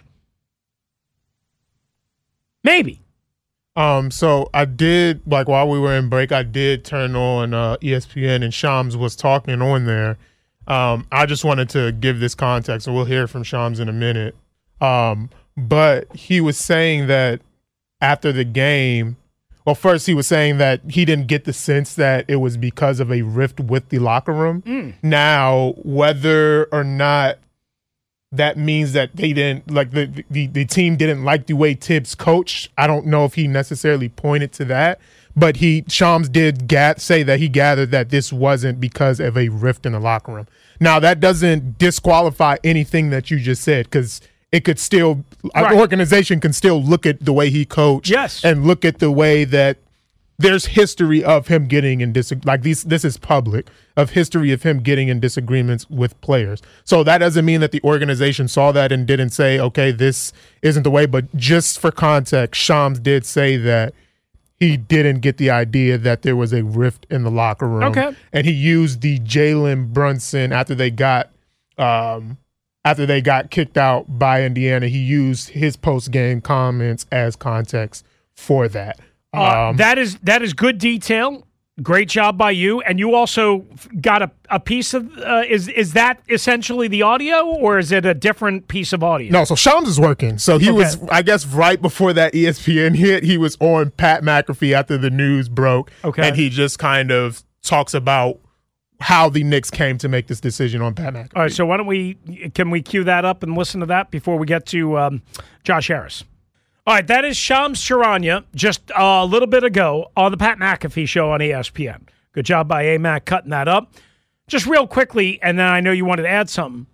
Maybe. Um, so I did, like, while we were in break, I did turn on uh, E S P N, and Shams was talking on there. Um, I just wanted to give this context, and we'll hear from Shams in a minute. Um, but he was saying that after the game, well, first he was saying that he didn't get the sense that it was because of a rift with the locker room. Mm. Now, whether or not that means that they didn't, like the, the the team didn't like the way Tibbs coached, I don't know if he necessarily pointed to that. But he, Shams did ga- say that he gathered that this wasn't because of a rift in the locker room. Now, that doesn't disqualify anything that you just said, because it could still, right. An organization can still look at the way he coached, yes, and look at the way that there's history of him getting in dis like these. This is public of history of him getting in disagreements with players. So that doesn't mean that the organization saw that and didn't say, okay, this isn't the way. But just for context, Shams did say that he didn't get the idea that there was a rift in the locker room. Okay. And he used the Jalen Brunson after they got um, after they got kicked out by Indiana. He used his post game comments as context for that. Uh, Um, that is that is good detail. Great job by you. And you also got a, a piece of uh, is is that essentially the audio, or is it a different piece of audio? No, so Shams is working. So he Okay. was, I guess, right before that E S P N hit, he was on Pat McAfee after the news broke. Okay. And he just kind of talks about how the Knicks came to make this decision on Pat McAfee. All right, so why don't we can we cue that up and listen to that before we get to um, Josh Harris? All right, that is Shams Charania just a little bit ago on the Pat McAfee show on E S P N. Good job by A M A C cutting that up. Just real quickly, and then I know you wanted to add something.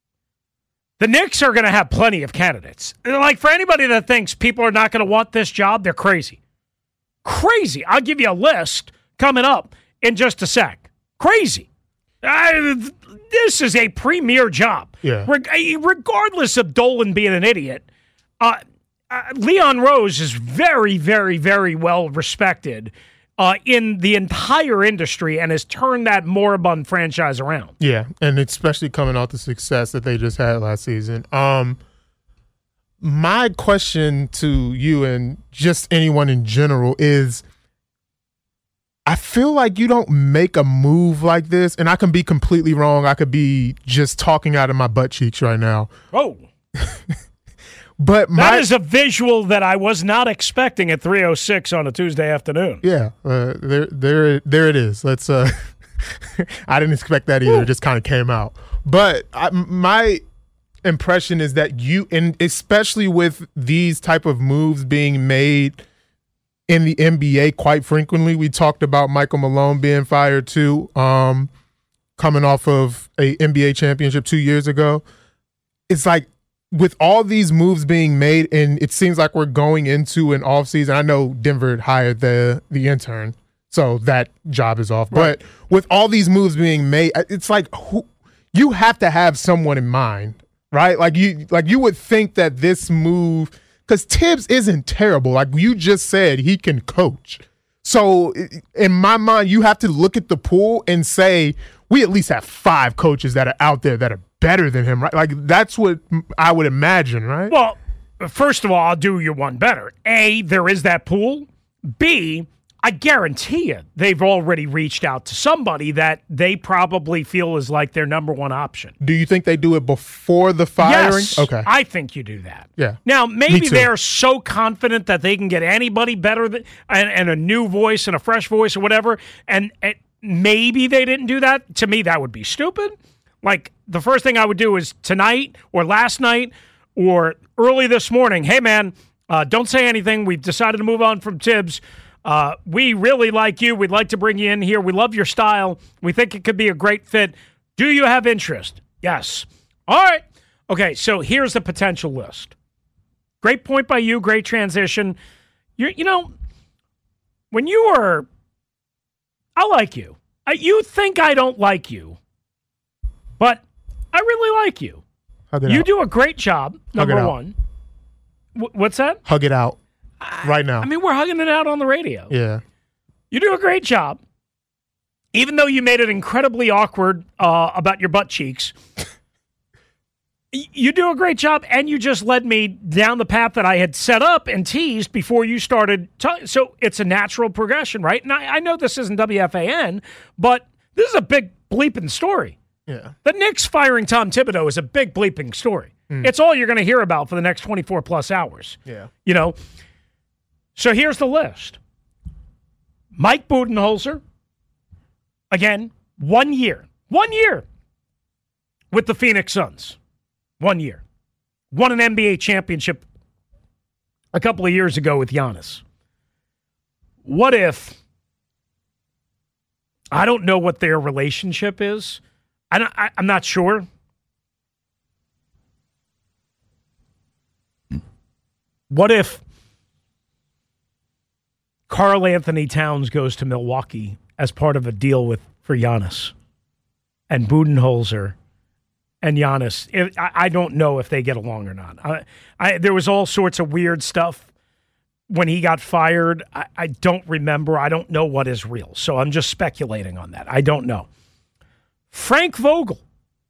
The Knicks are going to have plenty of candidates. Like, for anybody that thinks people are not going to want this job, they're crazy. Crazy. I'll give you a list coming up in just a sec. Crazy. I, this is a premier job. Yeah. Reg- regardless of Dolan being an idiot, uh, uh, Leon Rose is very, very, very well respected uh, in the entire industry and has turned that moribund franchise around. Yeah, and especially coming off the success that they just had last season. Um, my question to you and just anyone in general is, I feel like you don't make a move like this, and I can be completely wrong. I could be just talking out of my butt cheeks right now. Oh. But my, that is a visual that I was not expecting at three oh six on a Tuesday afternoon. Yeah, uh, there, there, there it is. Let's. Uh, I didn't expect that either. It just kind of came out. But I, my impression is that you, and especially with these type of moves being made in the N B A, quite frequently, we talked about Michael Malone being fired too, um, coming off of a N B A championship two years ago. It's like, with all these moves being made, and it seems like we're going into an offseason. I know Denver hired the the intern, so that job is off. Right. But with all these moves being made, it's like who, you have to have someone in mind, right? Like you, like you would think that this move, because Tibbs isn't terrible. Like you just said, he can coach. So in my mind, you have to look at the pool and say, we at least have five coaches that are out there that are better than him, right? Like that's what I would imagine, right? Well, first of all, I'll do you one better. A, there is that pool. B, I guarantee you they've already reached out to somebody that they probably feel is like their number one option. Do you think they do it before the firing? Yes, Okay. I think you do that. Yeah. Now, Me maybe too. they're so confident that they can get anybody better than, and, and a new voice and a fresh voice or whatever, and, and maybe they didn't do that. To me, that would be stupid. Like, the first thing I would do is tonight or last night or early this morning, hey, man, uh, don't say anything. We've decided to move on from Tibbs. Uh, we really like you. We'd like to bring you in here. We love your style. We think it could be a great fit. Do you have interest? Yes. All right. Okay, so here's the potential list. Great point by you. Great transition. You you know, when you are, I like you. I, you think I don't like you, but I really like you. Hug it You out. do a great job, Hug it number out. one. W- what's that? Hug it out right now. I mean, we're hugging it out on the radio. Yeah. You do a great job. Even though you made it incredibly awkward uh, about your butt cheeks, y- you do a great job, and you just led me down the path that I had set up and teased before you started. T- so it's a natural progression, right? And I, I know this isn't W F A N, but this is a big bleeping story. Yeah. The Knicks firing Tom Thibodeau is a big bleeping story. Mm. It's all you're going to hear about for the next twenty-four plus hours. Yeah. You know? So here's the list. Mike Budenholzer, again, one year. One year with the Phoenix Suns. One year. Won an N B A championship a couple of years ago with Giannis. What if, I don't know what their relationship is. I don't, I, I'm not sure. What if Karl Anthony Towns goes to Milwaukee as part of a deal with for Giannis, and Budenholzer and Giannis. It, I, I don't know if they get along or not. I, I, there was all sorts of weird stuff when he got fired. I, I don't remember. I don't know what is real, so I'm just speculating on that. I don't know. Frank Vogel.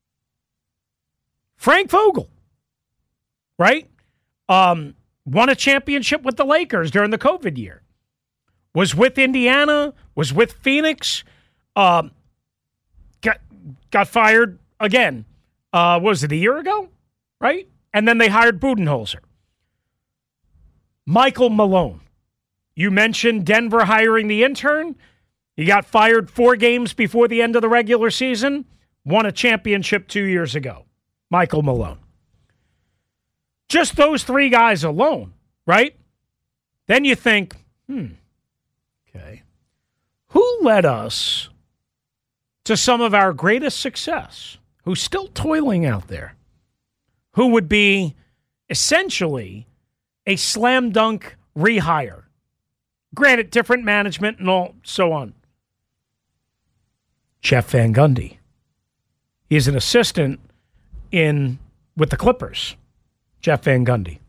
Frank Vogel, right? Um, won a championship with the Lakers during the COVID year. Was with Indiana, was with Phoenix, um, got got fired again. Uh, what was it, a year ago? Right? And then they hired Budenholzer. Michael Malone. You mentioned Denver hiring the intern. He got fired four games before the end of the regular season. Won a championship two years ago. Michael Malone. Just those three guys alone, right? Then you think, hmm, okay. Who led us to some of our greatest success? Who's still toiling out there? Who would be essentially a slam dunk rehire? Granted, different management and all so on. Jeff Van Gundy. He's an assistant in with the Clippers. Jeff Van Gundy.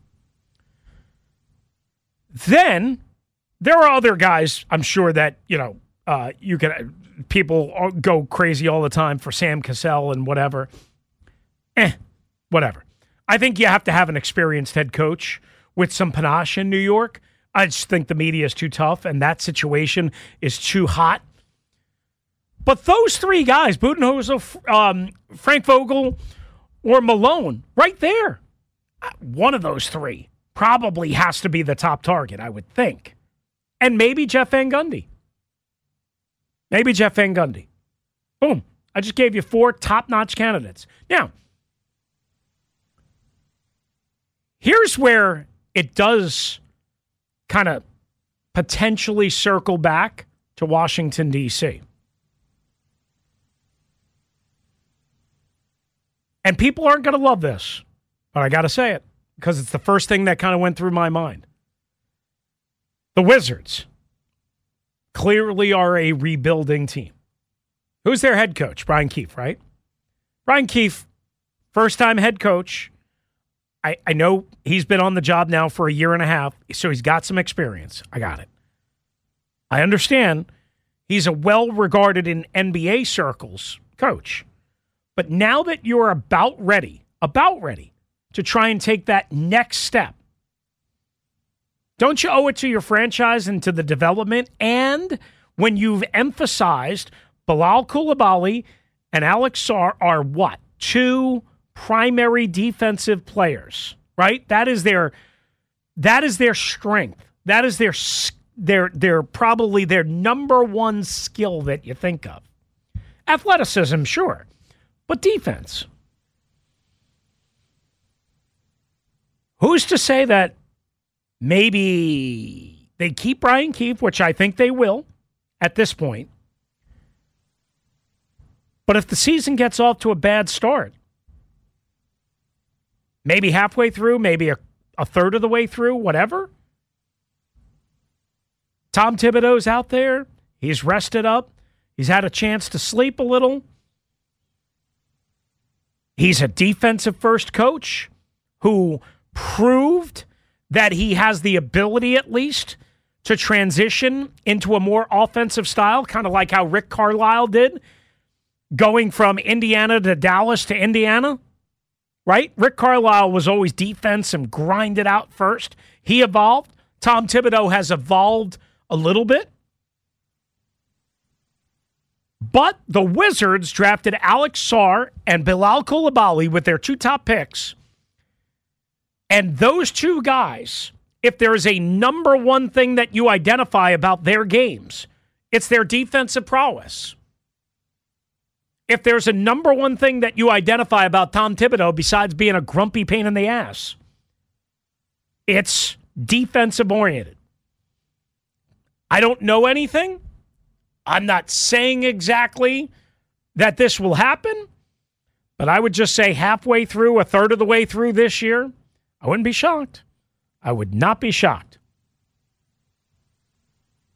Then there are other guys, I'm sure that, you know, uh, you can people go crazy all the time for Sam Cassell and whatever. Eh, whatever. I think you have to have an experienced head coach with some panache in New York. I just think the media is too tough and that situation is too hot. But those three guys, Budenholzer, um, Frank Vogel, or Malone, right there. One of those three probably has to be the top target, I would think. And maybe Jeff Van Gundy. Maybe Jeff Van Gundy. Boom. I just gave you four top-notch candidates. Now, here's where it does kind of potentially circle back to Washington, D C And people aren't going to love this, but I got to say it because it's the first thing that kind of went through my mind. The Wizards clearly are a rebuilding team. Who's their head coach? Brian Keefe, right? Brian Keefe, first-time head coach. I, I know he's been on the job now for a year and a half, so he's got some experience. I got it. I understand he's a well-regarded in N B A circles coach. But now that you're about ready, about ready to try and take that next step, don't you owe it to your franchise and to the development? And when you've emphasized Bilal Coulibaly and Alex Sarr are what? Two primary defensive players, right? That is their that is their strength. That is their their their probably their number one skill that you think of. Athleticism, sure, but defense. Who's to say that maybe they keep Brian Keefe, which I think they will at this point. But if the season gets off to a bad start, maybe halfway through, maybe a, a third of the way through, whatever, Tom Thibodeau's out there. He's rested up. He's had a chance to sleep a little. He's a defensive-first coach who proved that he has the ability, at least, to transition into a more offensive style, kind of like how Rick Carlisle did, going from Indiana to Dallas to Indiana, right? Rick Carlisle was always defense and grind it out first. He evolved. Tom Thibodeau has evolved a little bit. But the Wizards drafted Alex Sarr and Bilal Coulibaly with their two top picks. And those two guys, if there is a number one thing that you identify about their games, it's their defensive prowess. If there's a number one thing that you identify about Tom Thibodeau besides being a grumpy pain in the ass, it's defensive-oriented. I don't know anything. I'm not saying exactly that this will happen, but I would just say halfway through, a third of the way through this year, I wouldn't be shocked. I would not be shocked.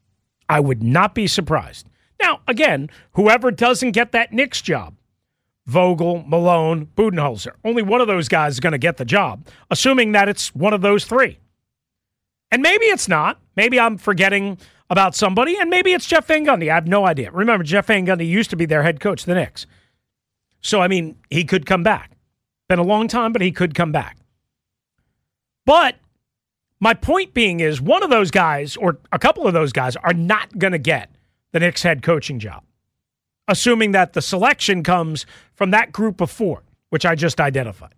I would not be surprised. Now, again, whoever doesn't get that Knicks job, Vogel, Malone, Budenholzer, only one of those guys is going to get the job, assuming that it's one of those three. And maybe it's not. Maybe I'm forgetting about somebody, and maybe it's Jeff Van Gundy. I have no idea. Remember, Jeff Van Gundy used to be their head coach, the Knicks. So, I mean, he could come back. Been a long time, but he could come back. But my point being is one of those guys, or a couple of those guys, are not going to get the Knicks head coaching job, assuming that the selection comes from that group of four, which I just identified.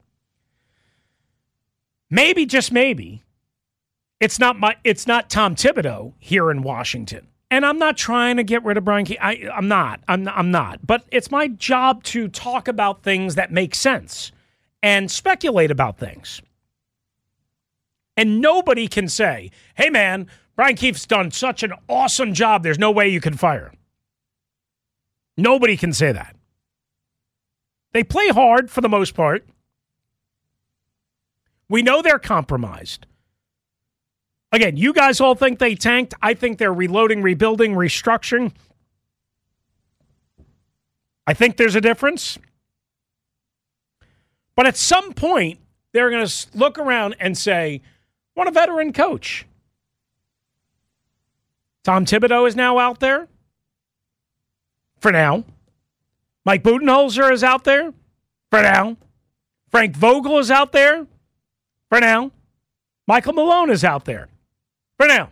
Maybe, just maybe, it's not my, it's not Tom Thibodeau here in Washington. And I'm not trying to get rid of Brian Keefe. I, I'm not. I'm, I'm not. But it's my job to talk about things that make sense and speculate about things. And nobody can say, hey, man, Brian Keefe's done such an awesome job, there's no way you can fire him. Nobody can say that. They play hard for the most part. We know they're compromised. Again, you guys all think they tanked. I think they're reloading, rebuilding, restructuring. I think there's a difference. But at some point, they're going to look around and say, want a veteran coach. Tom Thibodeau is now out there. For now. Mike Budenholzer is out there. For now. Frank Vogel is out there. For now. Michael Malone is out there. For now.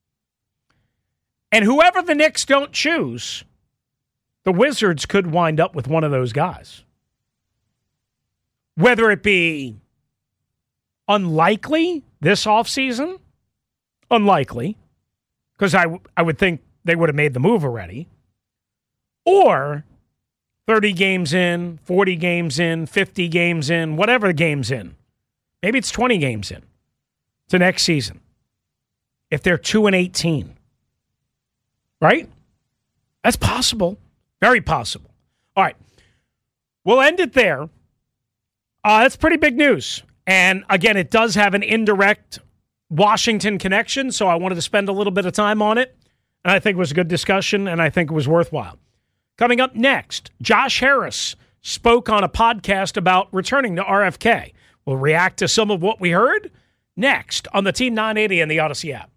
And whoever the Knicks don't choose, the Wizards could wind up with one of those guys. Whether it be unlikely this offseason, unlikely, because I, w- I would think they would have made the move already, or thirty games in, forty games in, fifty games in, whatever the game's in. Maybe it's twenty games in to next season. If they're two and eighteen. Right? That's possible. Very possible. All right. We'll end it there. Uh, that's pretty big news. And again, it does have an indirect Washington connection, so I wanted to spend a little bit of time on it. And I think it was a good discussion, and I think it was worthwhile. Coming up next, Josh Harris spoke on a podcast about returning to R F K. We'll react to some of what we heard next on the Team nine eighty and the Odyssey app.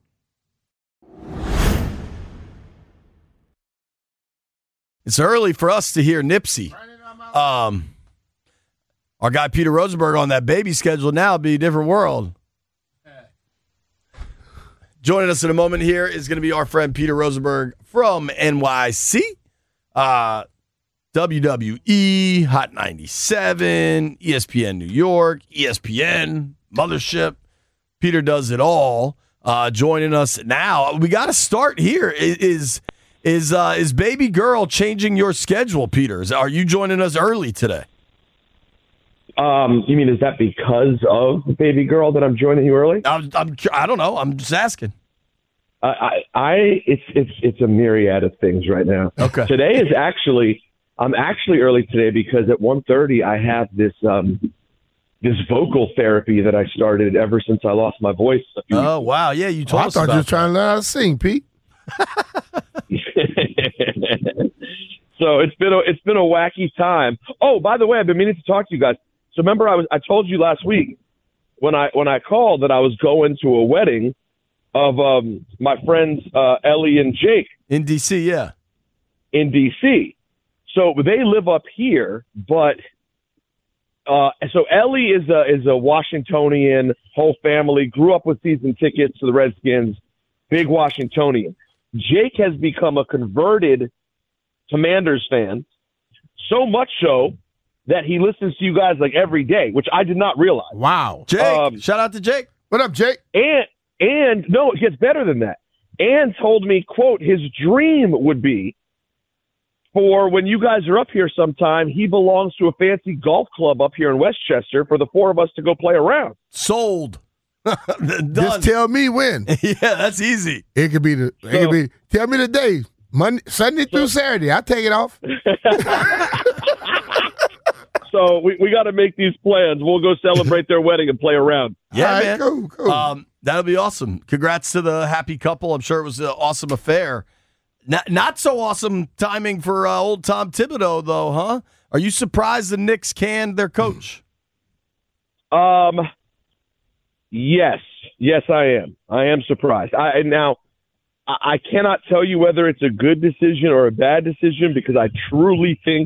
It's early for us to hear Nipsey. Um, our guy Peter Rosenberg on that baby schedule now would be a different world. Joining us in a moment here is going to be our friend Peter Rosenberg from N Y C, uh, W W E, Hot ninety-seven, E S P N New York, E S P N, Mothership. Peter does it all. Uh, joining us now. We got to start here. Is is uh, is baby girl changing your schedule, Peter? Are you joining us early today? Um, you mean, is that because of baby girl that I'm joining you early? I'm, I'm I don't know. I'm just asking. I, I, I it's it's it's a myriad of things right now. Okay. Today is actually I'm actually early today because at one thirty I have this um this vocal therapy that I started ever since I lost my voice. A few oh wow, yeah, you told oh, us I thought about you were trying to learn how to sing, Pete. So it's been a it's been a wacky time. Oh, by the way, I've been meaning to talk to you guys. So remember, I was I told you last week when I when I called that I was going to a wedding of um, my friends uh, Ellie and Jake in D C. Yeah, in D C. So they live up here, but uh, so Ellie is a is a Washingtonian. Whole family grew up with season tickets to the Redskins. Big Washingtonian. Jake has become a converted Commanders fan, so much so that he listens to you guys like every day, which I did not realize. Wow. Jake, um, shout out to Jake. What up, Jake? And, and no, it gets better than that. And told me, quote, his dream would be for when you guys are up here sometime, he belongs to a fancy golf club up here in Westchester for the four of us to go play around. Sold. Just tell me when. Yeah, that's easy. It could be the. It So- could be. Tell me the day. Monday, Sunday through Saturday. I'll take it off. So we, we got to make these plans. We'll go celebrate their wedding and play around. Yeah, All right, man. cool, cool. Um, that'll be awesome. Congrats to the happy couple. I'm sure it was an awesome affair. not, not so awesome timing for uh, old Tom Thibodeau, though, huh? Are you surprised the Knicks canned their coach? Um, yes, yes, I am. I am surprised. I now I, I cannot tell you whether it's a good decision or a bad decision because I truly think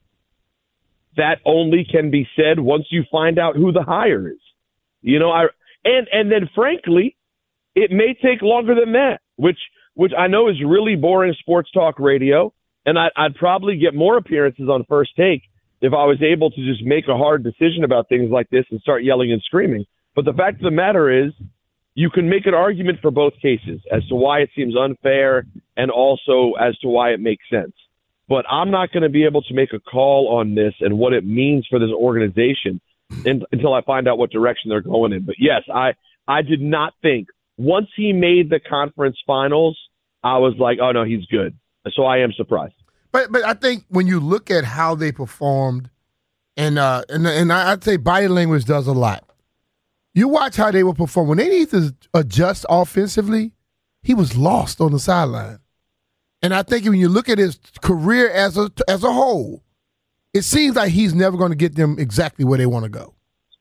that only can be said once you find out who the hire is. You know, I and and then frankly, it may take longer than that, which which I know is really boring sports talk radio, and I, I'd probably get more appearances on First Take if I was able to just make a hard decision about things like this and start yelling and screaming. But the fact of the matter is, you can make an argument for both cases as to why it seems unfair and also as to why it makes sense. But I'm not going to be able to make a call on this and what it means for this organization in, until I find out what direction they're going in. But yes, I, I did not think once he made the conference finals, I was like, oh no, he's good. So I am surprised. But but I think when you look at how they performed, and uh, and and I'd say body language does a lot. You watch how they will perform when they need to adjust offensively. He was lost on the sideline, and I think when you look at his career as a as a whole, it seems like he's never going to get them exactly where they want to go.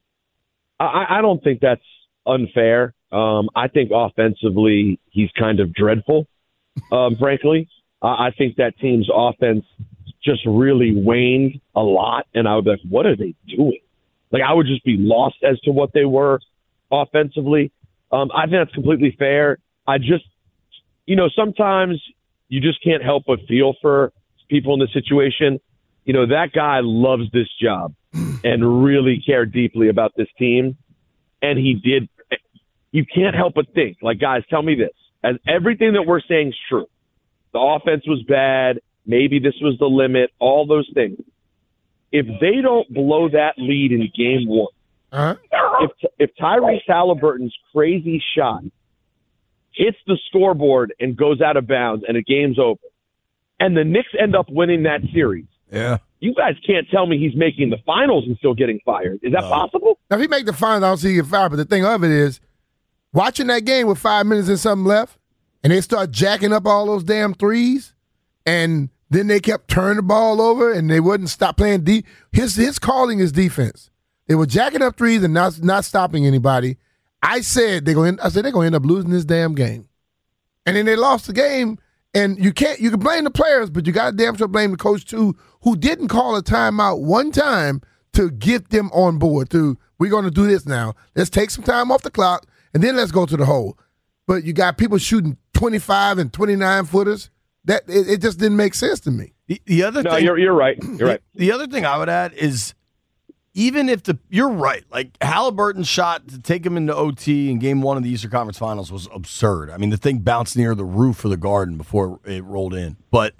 I, I don't think that's unfair. Um, I think offensively he's kind of dreadful. Um, frankly. I think that team's offense just really waned a lot, and I would be like, what are they doing? Like, I would just be lost as to what they were offensively. Um, I think that's completely fair. I just, you know, sometimes you just can't help but feel for people in this situation. You know, that guy loves this job and really cared deeply about this team, and he did. You can't help but think, like, guys, tell me this. As everything that we're saying is true. The offense was bad. Maybe this was the limit. All those things. If they don't blow that lead in game one, uh-huh. if if Tyrese Halliburton's crazy shot hits the scoreboard and goes out of bounds and the game's over, and the Knicks end up winning that series, yeah, you guys can't tell me he's making the finals and still getting fired. Is that no. possible? Now, if he make the finals, I don't see he get fired. But the thing of it is, watching that game with five minutes and something left, and they start jacking up all those damn threes, and then they kept turning the ball over, and they wouldn't stop playing deep. His his calling is defense. They were jacking up threes and not not stopping anybody. I said they're going. I said they're going to end up losing this damn game, and then they lost the game. And you can't. You can blame the players, but you got to damn sure blame the coach too, who didn't call a timeout one time to get them on board. To we're going to do this now. Let's take some time off the clock, and then let's go to the hole. But you got people shooting twenty-five and twenty-nine footers. That it, it just didn't make sense to me. The, the other no, thing, you're you're right. You're right. The, the other thing I would add is, even if the you're right, like Halliburton's shot to take him into O T in Game One of the Eastern Conference Finals was absurd. I mean, the thing bounced near the roof of the Garden before it rolled in. But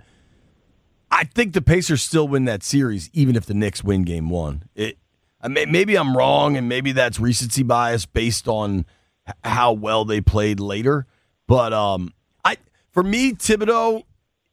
I think the Pacers still win that series, even if the Knicks win Game One. It I may, maybe I'm wrong, and maybe that's recency bias based on how well they played later. But um, I, for me, Thibodeau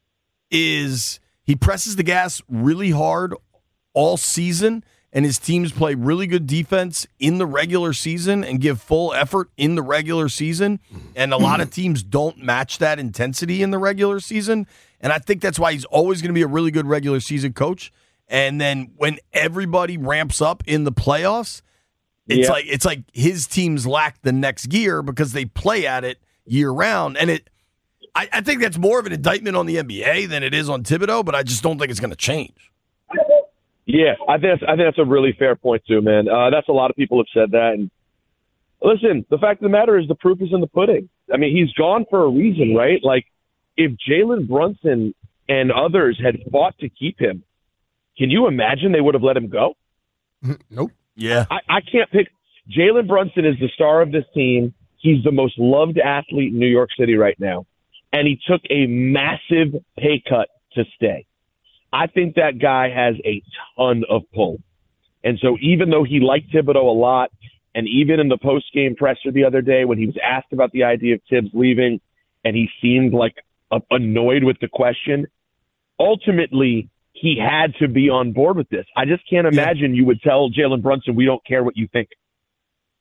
is he presses the gas really hard all season, and his teams play really good defense in the regular season and give full effort in the regular season. And a lot of teams don't match that intensity in the regular season. And I think that's why he's always going to be a really good regular season coach. And then when everybody ramps up in the playoffs, It's yeah. like it's like his teams lack the next gear because they play at it year round, and it. I, I think that's more of an indictment on the N B A than it is on Thibodeau, but I just don't think it's going to change. Yeah, I think that's, I think that's a really fair point too, man. Uh, that's a lot of people have said that, and listen, the fact of the matter is the proof is in the pudding. I mean, he's gone for a reason, right? Like, if Jalen Brunson and others had fought to keep him, can you imagine they would have let him go? Nope. Yeah. I, I can't pick. Jalen Brunson is the star of this team. He's the most loved athlete in New York City right now. And he took a massive pay cut to stay. I think that guy has a ton of pull. And so even though he liked Thibodeau a lot, and even in the post-game presser the other day when he was asked about the idea of Tibbs leaving, and he seemed like uh, annoyed with the question, ultimately he had to be on board with this. I just can't imagine yeah. you would tell Jalen Brunson, we don't care what you think.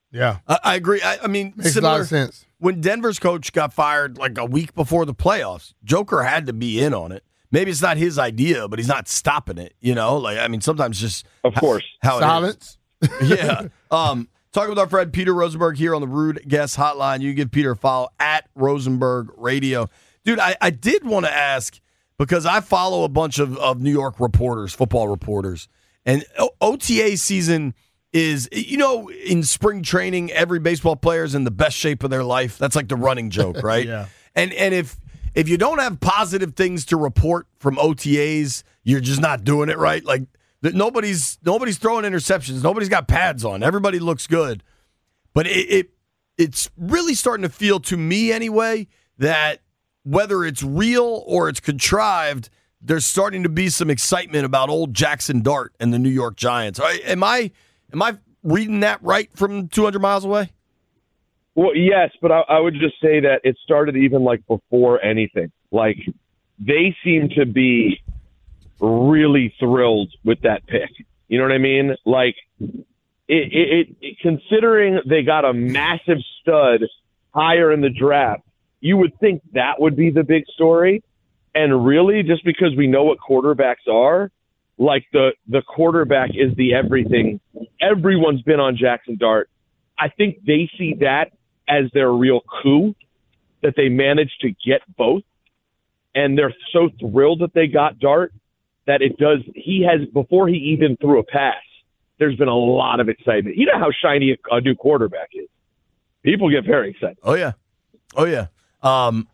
Yeah. I, I agree. I, I mean, Makes similar, a lot of sense. When Denver's coach got fired like a week before the playoffs, Joker had to be in on it. Maybe it's not his idea, but he's not stopping it. You know, like I mean, sometimes just of course how, how silence. It is. Yeah. Um, talking with our friend Peter Rosenberg here on the Rude Guest Hotline. You can give Peter a follow at Rosenberg Radio, dude. I, I did want to ask because I follow a bunch of, of New York reporters, football reporters, and o- O T A season is, you know, in spring training, every baseball player is in the best shape of their life. That's like the running joke, right? Yeah. And and if if you don't have positive things to report from O T As, you're just not doing it right. Like that nobody's nobody's throwing interceptions. Nobody's got pads on. Everybody looks good. But it, it it's really starting to feel to me anyway that whether it's real or it's contrived, there's starting to be some excitement about old Jackson Dart and the New York Giants. Am I am I reading that right from two hundred miles away? Well, yes, but I, I would just say that it started even like before anything. Like they seem to be really thrilled with that pick. You know what I mean? Like it, it, it considering they got a massive stud higher in the draft, you would think that would be the big story. And really, just because we know what quarterbacks are, like the, the quarterback is the everything. Everyone's been on Jackson Dart. I think they see that as their real coup, that they managed to get both. And they're so thrilled that they got Dart that it does, he has, before he even threw a pass, there's been a lot of excitement. You know how shiny a, a new quarterback is. People get very excited. Oh, yeah. Oh, yeah. Um,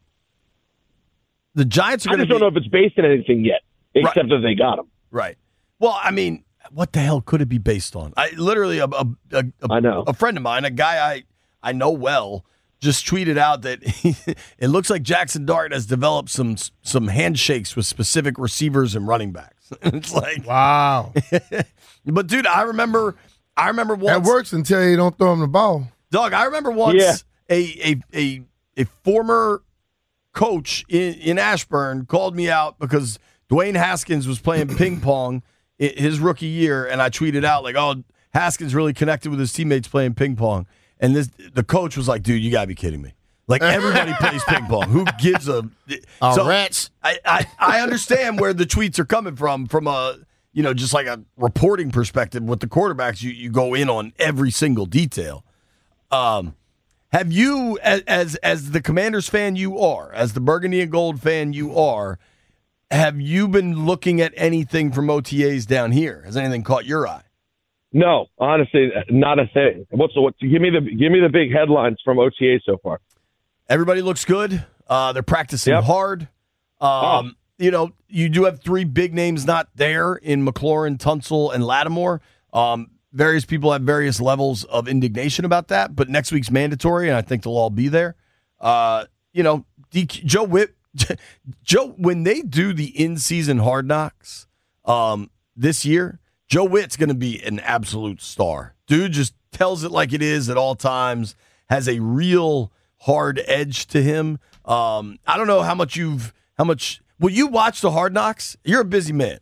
the Giants are going to I just don't know if it's based on anything yet, except right. that they got him. Right. Well, I mean, what the hell could it be based on? I literally, a, a, a, a, I know. a friend of mine, a guy I, I know well, just tweeted out that he, it looks like Jackson Dart has developed some some handshakes with specific receivers and running backs. It's like wow. But dude, I remember, I remember once that works until you don't throw him the ball. Dog, I remember once Yeah. a, a a a former coach in, in Ashburn called me out because Dwayne Haskins was playing ping pong i- his rookie year, and I tweeted out like, "Oh, Haskins really connected with his teammates playing ping pong." And this, the coach was like, "Dude, you gotta be kidding me! Like everybody plays ping pong. Who gives a?" Oh, So, rats. I, I I understand where the tweets are coming from, from a you know just like a reporting perspective. With the quarterbacks, you you go in on every single detail. Um, have you, as, as as the Commanders fan you are, as the Burgundy and Gold fan you are, have you been looking at anything from O T As down here? Has anything caught your eye? No, honestly, not a thing. What's what? Give me the give me the big headlines from O T A so far. Everybody looks good. Uh, they're practicing Yep. hard. Um, You know, you do have three big names not there in McLaurin, Tunsil, and Lattimore. Um, various people have various levels of indignation about that, but next week's mandatory, and I think they'll all be there. Uh, you know, D- Joe Witt, Joe, when they do the in-season Hard Knocks um, this year, Joe Witt's going to be an absolute star. Dude just tells it like it is at all times, has a real hard edge to him. Um, I don't know how much you've, how much, will you watch the Hard Knocks? You're a busy man.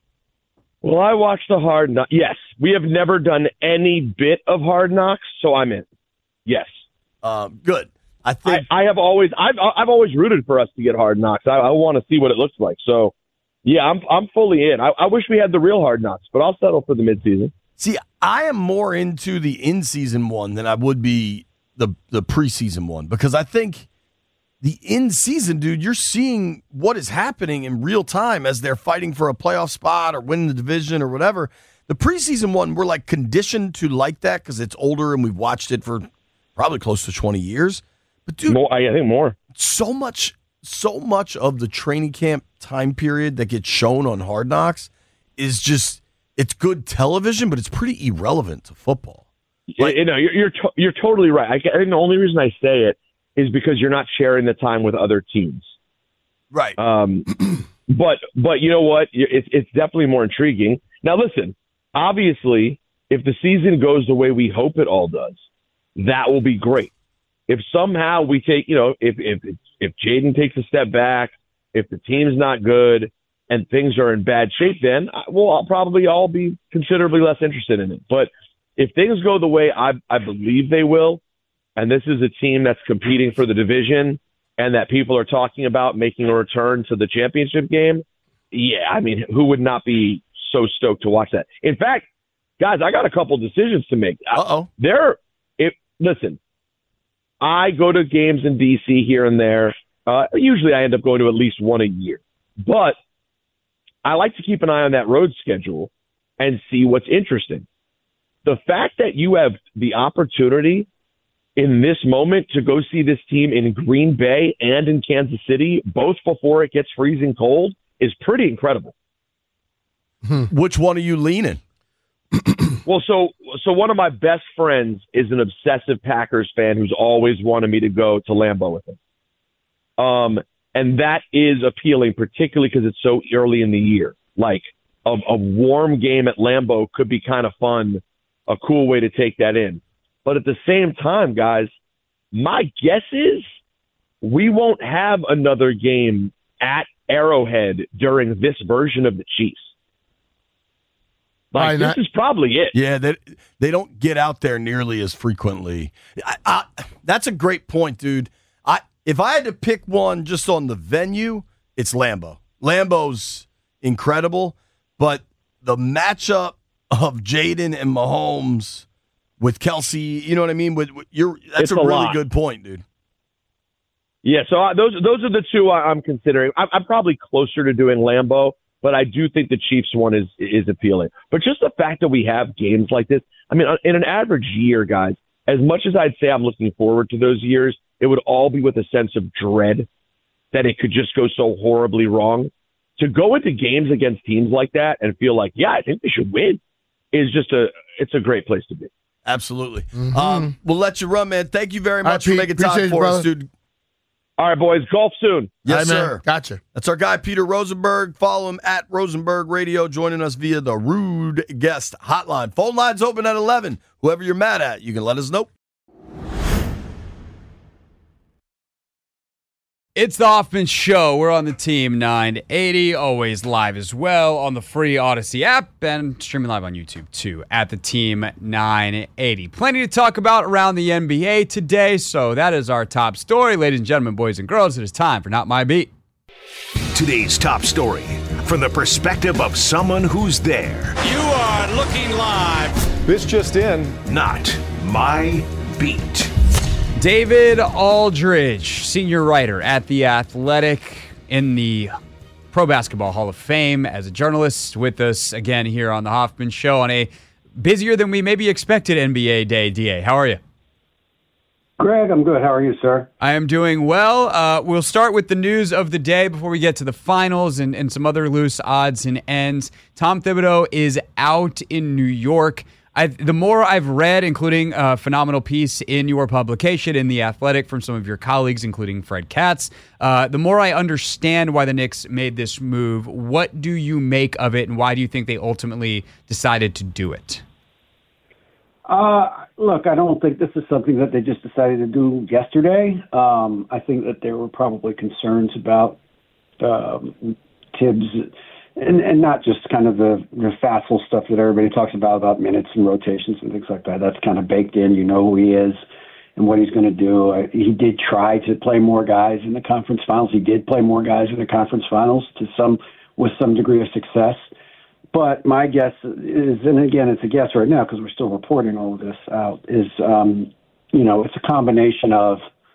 Well, I watched the Hard Knocks. Yes, we have never done any bit of Hard Knocks, so I'm in. Yes. Um, good. I think I, I have always I've I've always rooted for us to get Hard Knocks. I, I want to see what it looks like. So, yeah, I'm I'm fully in. I, I wish we had the real Hard Knocks, but I'll settle for the midseason. See, I am more into the in-season one than I would be the the preseason one because I think the in-season, dude, you're seeing what is happening in real time as they're fighting for a playoff spot or winning the division or whatever. The preseason one, we're like conditioned to like that because it's older and we've watched it for probably close to twenty years. But dude, more, I think more. So much, so much of the training camp time period that gets shown on Hard Knocks is just, it's good television, but it's pretty irrelevant to football. Like, you know, you're you're, to, you're totally right. I, I think the only reason I say it is because you're not sharing the time with other teams. Right. Um, but but you know what? It's it's definitely more intriguing. Now listen, obviously, if the season goes the way we hope it all does, that will be great. If somehow we take, you know, if if if Jaden takes a step back, if the team's not good and things are in bad shape, then we'll I'll probably all be considerably less interested in it. But if things go the way I, I believe they will, and this is a team that's competing for the division and that people are talking about making a return to the championship game, yeah, I mean, who would not be so stoked to watch that? In fact, guys, I got a couple decisions to make. Uh-oh. There, if, listen, I go to games in D C here and there. Uh, usually I end up going to at least one a year. But I like to keep an eye on that road schedule and see what's interesting. The fact that you have the opportunity in this moment to go see this team in Green Bay and in Kansas City, both before it gets freezing cold, is pretty incredible. Which one are you leaning? Well, so so one of my best friends is an obsessive Packers fan who's always wanted me to go to Lambeau with him. Um, and that is appealing, particularly because it's so early in the year. Like, a, a warm game at Lambeau could be kind of fun, a cool way to take that in. But at the same time, guys, my guess is we won't have another game at Arrowhead during this version of the Chiefs. Like, this is probably it. Yeah, they, they don't get out there nearly as frequently. I, I, that's a great point, dude. I If I had to pick one just on the venue, it's Lambeau. Lambeau's incredible, but the matchup of Jaden and Mahomes with Kelsey, you know what I mean? With, with you're, that's It's a, a really lot. good point, dude. Yeah, so I, those those are the two I, I'm considering. I'm, I'm probably closer to doing Lambeau, but I do think the Chiefs one is is appealing. But just the fact that we have games like this, I mean, in an average year, guys, as much as I'd say I'm looking forward to those years, it would all be with a sense of dread that it could just go so horribly wrong. To go into games against teams like that and feel like, yeah, I think they should win, is just a it's a great place to be. Absolutely. Um, we'll let you run, man. Thank you very All right, much for Pete. making time Appreciate you, for us, brother. dude. All right, boys. Golf soon. Yes, All right, man. sir. Gotcha. That's our guy, Peter Rosenberg. Follow him at Rosenberg Radio, joining us via the Rude Guest Hotline. Phone lines open at eleven. Whoever you're mad at, you can let us know. It's the Hoffman Show. We're on the Team nine eighty, always live as well on the free Odyssey app and streaming live on YouTube too at the Team nine eighty. Plenty to talk about around the N B A today, so that is our top story. Ladies and gentlemen, boys and girls, it is time for Not My Beat. Today's top story from the perspective of someone who's there. You are looking live. This just in. Not My Beat. David Aldridge, senior writer at The Athletic in the Pro Basketball Hall of Fame as a journalist, with us again here on the Hoffman Show on a busier than we maybe expected N B A day. D A, how are you? Greg, I'm good. How are you, sir? I am doing well. Uh, we'll start with the news of the day before we get to the finals and, and some other loose odds and ends. Tom Thibodeau is out in New York. I've, the more I've read, including a phenomenal piece in your publication in The Athletic from some of your colleagues, including Fred Katz, uh, the more I understand why the Knicks made this move. What do you make of it, and why do you think they ultimately decided to do it? Uh, look, I don't think this is something that they just decided to do yesterday. Um, I think that there were probably concerns about um, Tibbs. And, and not just kind of the, the facile stuff that everybody talks about, about minutes and rotations and things like that. That's kind of baked in. You know who he is and what he's going to do. Uh, he did try to play more guys in the conference finals. He did play more guys in the conference finals to some with some degree of success. But my guess is, and again, it's a guess right now because we're still reporting all of this out, is, um, you know, it's a combination of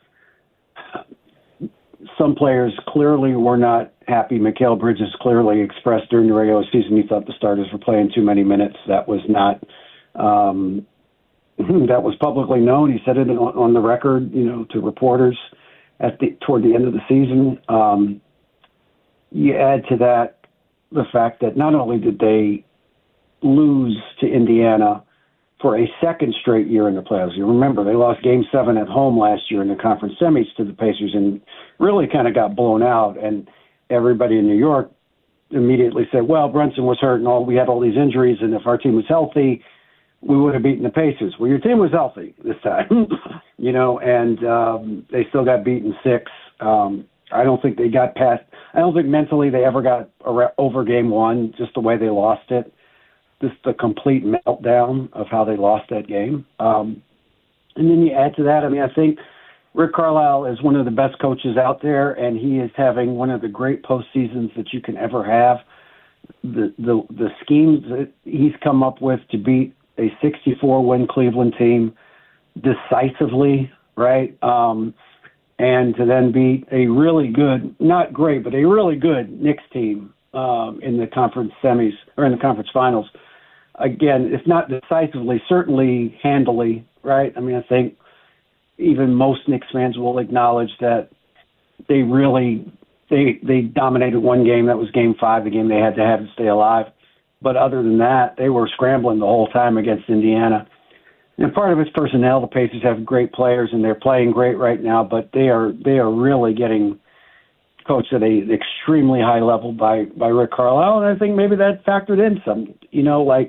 some players clearly were not happy. Mikal Bridges clearly expressed during the regular season he thought the starters were playing too many minutes. That was not um, that was publicly known. He said it on, on the record, you know, to reporters at the toward the end of the season. Um, you add to that the fact that not only did they lose to Indiana for a second straight year in the playoffs. You remember, they lost Game seven at home last year in the conference semis to the Pacers and really kind of got blown out. And everybody in New York immediately said, well, Brunson was hurt and all, we had all these injuries, and if our team was healthy, we would have beaten the Pacers. Well, your team was healthy this time, you know, and um, they still got beaten six. Um, I don't think they got past – I don't think mentally they ever got over Game one, just the way they lost it. just the complete meltdown of how they lost that game. Um, and then you add to that, I mean, I think Rick Carlisle is one of the best coaches out there, and he is having one of the great postseasons that you can ever have. The the the schemes that he's come up with to beat a sixty-four win Cleveland team decisively, right? Um, and to then beat a really good, not great, but a really good Knicks team um, in the conference semis or in the conference finals. Again, if not decisively, certainly handily, right? I mean, I think even most Knicks fans will acknowledge that they really they they dominated one game. That was Game Five, the game they had to have to stay alive. But other than that, they were scrambling the whole time against Indiana. And part of it's personnel. The Pacers have great players, and they're playing great right now. But they are they are really getting coached at an extremely high level by by Rick Carlisle, and I think maybe that factored in some. You know, like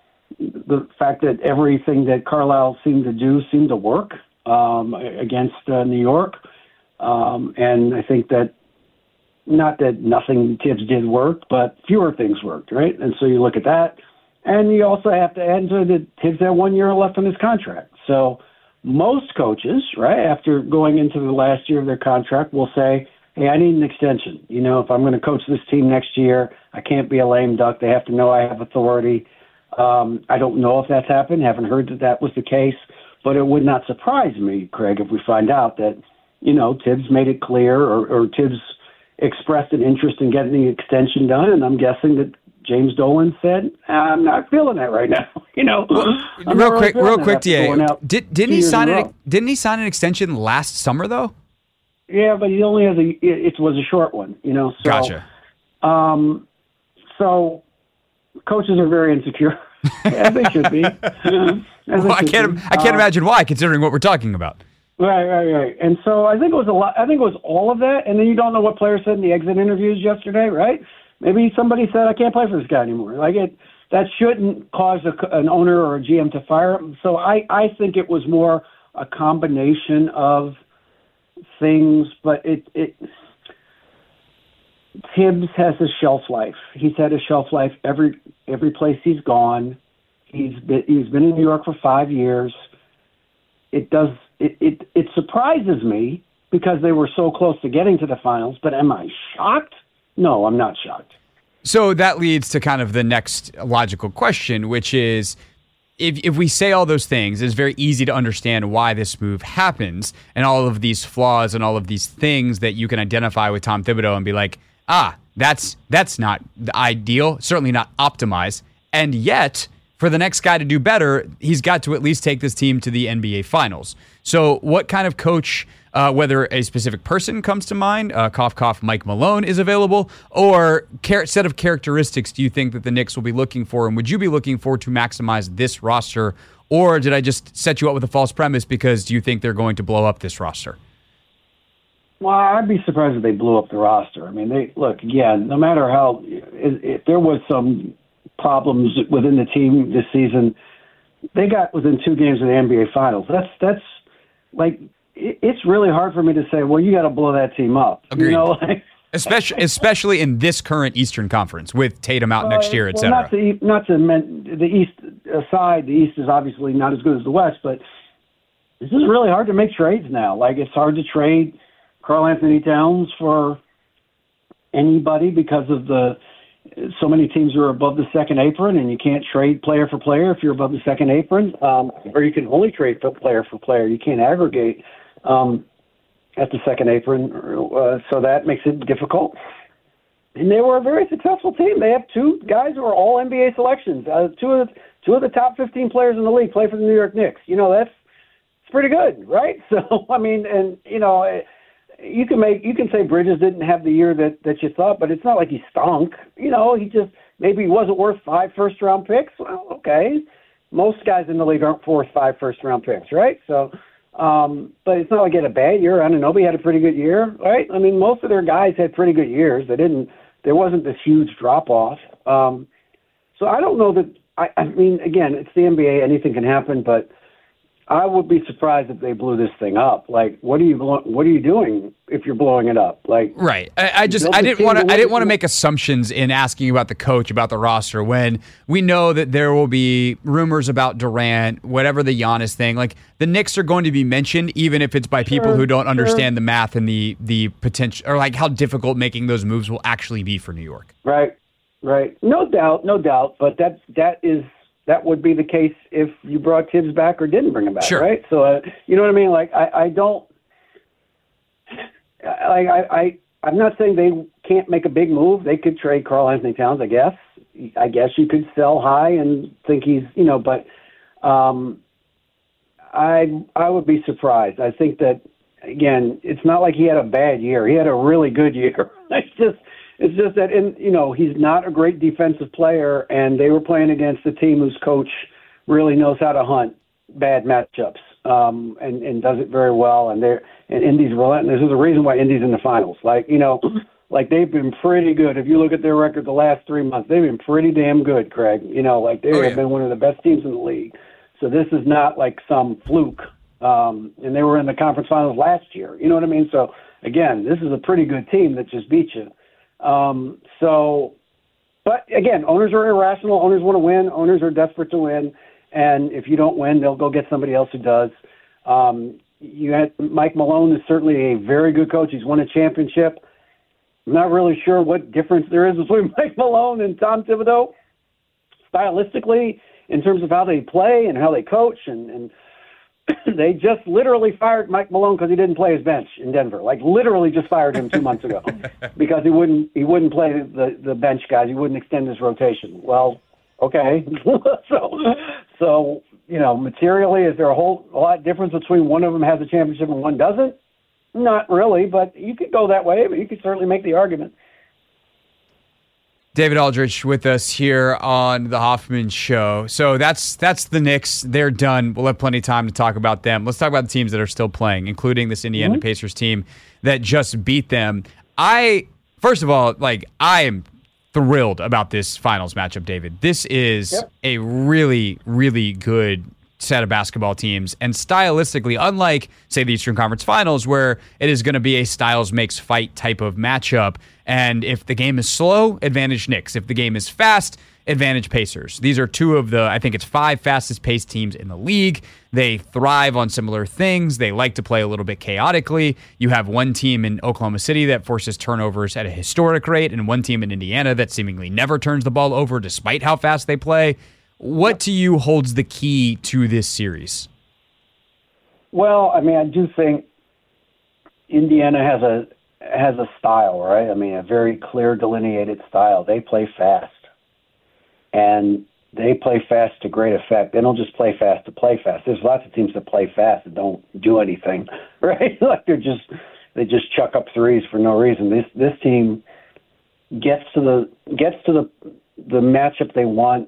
the fact that everything that Carlisle seemed to do seemed to work um, against uh, New York, um, and I think that. Not that nothing Tibbs did work, but fewer things worked, right? And so you look at that, and you also have to add to that Tibbs had one year left on his contract. So most coaches, right, after going into the last year of their contract, will say, hey, I need an extension. You know, if I'm going to coach this team next year, I can't be a lame duck. They have to know I have authority. Um, I don't know if that's happened. Haven't heard that that was the case, but it would not surprise me, Craig, if we find out that, you know, Tibbs made it clear or, or Tibbs expressed an interest in getting the extension done, and I'm guessing that James Dolan said, "I'm not feeling that right now." You know, I'm real not quick, really real feeling quick, that D A. after going out Did, two didn't he years sign in a an row. Didn't he sign an extension last summer though? Yeah, but he only has a. It was a short one, you know. So, Gotcha. Um, so coaches are very insecure, as they should be. As they Well, I should can't. be. I can't Uh, imagine why, considering what we're talking about. Right, right, right. And so I think it was a lot. I think it was all of that. And then you don't know what players said in the exit interviews yesterday, right? Maybe somebody said, "I can't play for this guy anymore." Like it, that shouldn't cause a, an owner or a G M to fire him. So I, I think it was more a combination of things. But it, it, Tibbs has a shelf life. He's had a shelf life every every place he's gone. He's been he's been in New York for five years. It does. It, it it surprises me because they were so close to getting to the finals, but am I shocked? No, I'm not shocked. So that leads to kind of the next logical question, which is, if if we say all those things, it's very easy to understand why this move happens and all of these flaws and all of these things that you can identify with Tom Thibodeau and be like, ah, that's that's not the ideal, certainly not optimized, and yet for the next guy to do better, he's got to at least take this team to the N B A Finals. So what kind of coach, uh, whether a specific person comes to mind, uh, cough, cough, Mike Malone is available, or char- set of characteristics do you think that the Knicks will be looking for, and would you be looking for to maximize this roster, or did I just set you up with a false premise because do you think they're going to blow up this roster? Well, I'd be surprised if they blew up the roster. I mean, they look, again, no matter how, if, if there was some problems within the team this season, they got within two games of the N B A Finals. That's that's like it, it's really hard for me to say, well, you got to blow that team up. Agreed. You know, like, especially especially in this current Eastern Conference with Tatum out uh, next year, et well, cetera. Not to not to men, the East aside, the East is obviously not as good as the West, but this is really hard to make trades now. Like it's hard to trade Karl Anthony Towns for anybody because of the so many teams are above the second apron, and you can't trade player for player if you're above the second apron, um, or you can only trade player for player. You can't aggregate um, at the second apron, uh, so that makes it difficult. And they were a very successful team. They have two guys who are all N B A selections. Uh, two of the, two of the top fifteen players in the league play for the New York Knicks. You know, that's it's pretty good, right? So, I mean, and, you know, you can make you can say Bridges didn't have the year that, that you thought, but it's not like he stunk. You know, he just maybe he wasn't worth five first round picks. Well, okay, most guys in the league aren't worth five first round picks, right? So, um, but it's not like he had a bad year. Anunoby had a pretty good year, right? I mean, most of their guys had pretty good years. They didn't. There wasn't this huge drop off. Um, so I don't know that. I, I mean, again, it's the N B A. Anything can happen, but I would be surprised if they blew this thing up. Like, what are you blow- what are you doing if you're blowing it up? Like, right. I, I just I didn't want to I didn't want to make assumptions in asking about the coach, about the roster, when we know that there will be rumors about Durant, whatever the Giannis thing. Like, the Knicks are going to be mentioned, even if it's by people Sure, who don't sure. understand the math and the the potential, or like how difficult making those moves will actually be for New York. Right, right. No doubt, no doubt. But that that is that would be the case if you brought Tibbs back or didn't bring him back, Sure. right? So uh, you know what I mean? Like I, I don't. I, I I I'm not saying they can't make a big move. They could trade Karl Anthony Towns, I guess. I guess you could sell high and think he's, you know, but um, I I would be surprised. I think that again, it's not like he had a bad year. He had a really good year. It's just it's just that, in you know, he's not a great defensive player, and they were playing against a team whose coach really knows how to hunt bad matchups um, and and does it very well. And they're and Indy's relentless. There's a reason why Indy's in the finals. Like you know. Like, they've been pretty good. If you look at their record the last three months, they've been pretty damn good, Craig. You know, like, they Oh, have yeah. been one of the best teams in the league. So this is not like some fluke. Um, and they were in the conference finals last year. You know what I mean? So, again, this is a pretty good team that just beat you. Um, so, but, again, owners are irrational. Owners want to win. Owners are desperate to win. And if you don't win, they'll go get somebody else who does. Um, you had, Mike Malone is certainly a very good coach. He's won a championship. I'm not really sure what difference there is between Mike Malone and Tom Thibodeau, stylistically, in terms of how they play and how they coach. And, and they just literally fired Mike Malone because he didn't play his bench in Denver. Like, literally just fired him two months ago because he wouldn't he wouldn't play the, the bench guys. He wouldn't extend his rotation. Well, okay. so, so you know, materially, is there a whole a lot of difference between one of them has a championship and one doesn't? Not really, but you could go that way. But you could certainly make the argument. David Aldrich with us here on the Hoffman Show. So that's that's the Knicks. They're done. We'll have plenty of time to talk about them. Let's talk about the teams that are still playing, including this Indiana Mm-hmm. Pacers team that just beat them. I first of all, like, I am thrilled about this finals matchup, David. This is Yep. a really, really good set of basketball teams, and stylistically, unlike, say, the Eastern Conference Finals, where it is going to be a styles makes fight type of matchup, and if the game is slow, advantage Knicks. If the game is fast, advantage Pacers. These are two of the, I think it's five fastest paced teams in the league. They thrive on similar things. They like to play a little bit chaotically. You have one team in Oklahoma City that forces turnovers at a historic rate, and one team in Indiana that seemingly never turns the ball over despite how fast they play. What to you holds the key to this series? Well, I mean, I do think Indiana has a has a style, right? I mean, a very clear, delineated style. They play fast, and they play fast to great effect. They don't just play fast to play fast. There's lots of teams that play fast and don't do anything, right? Like they're just they just chuck up threes for no reason. This this team gets to the gets to the the matchup they want.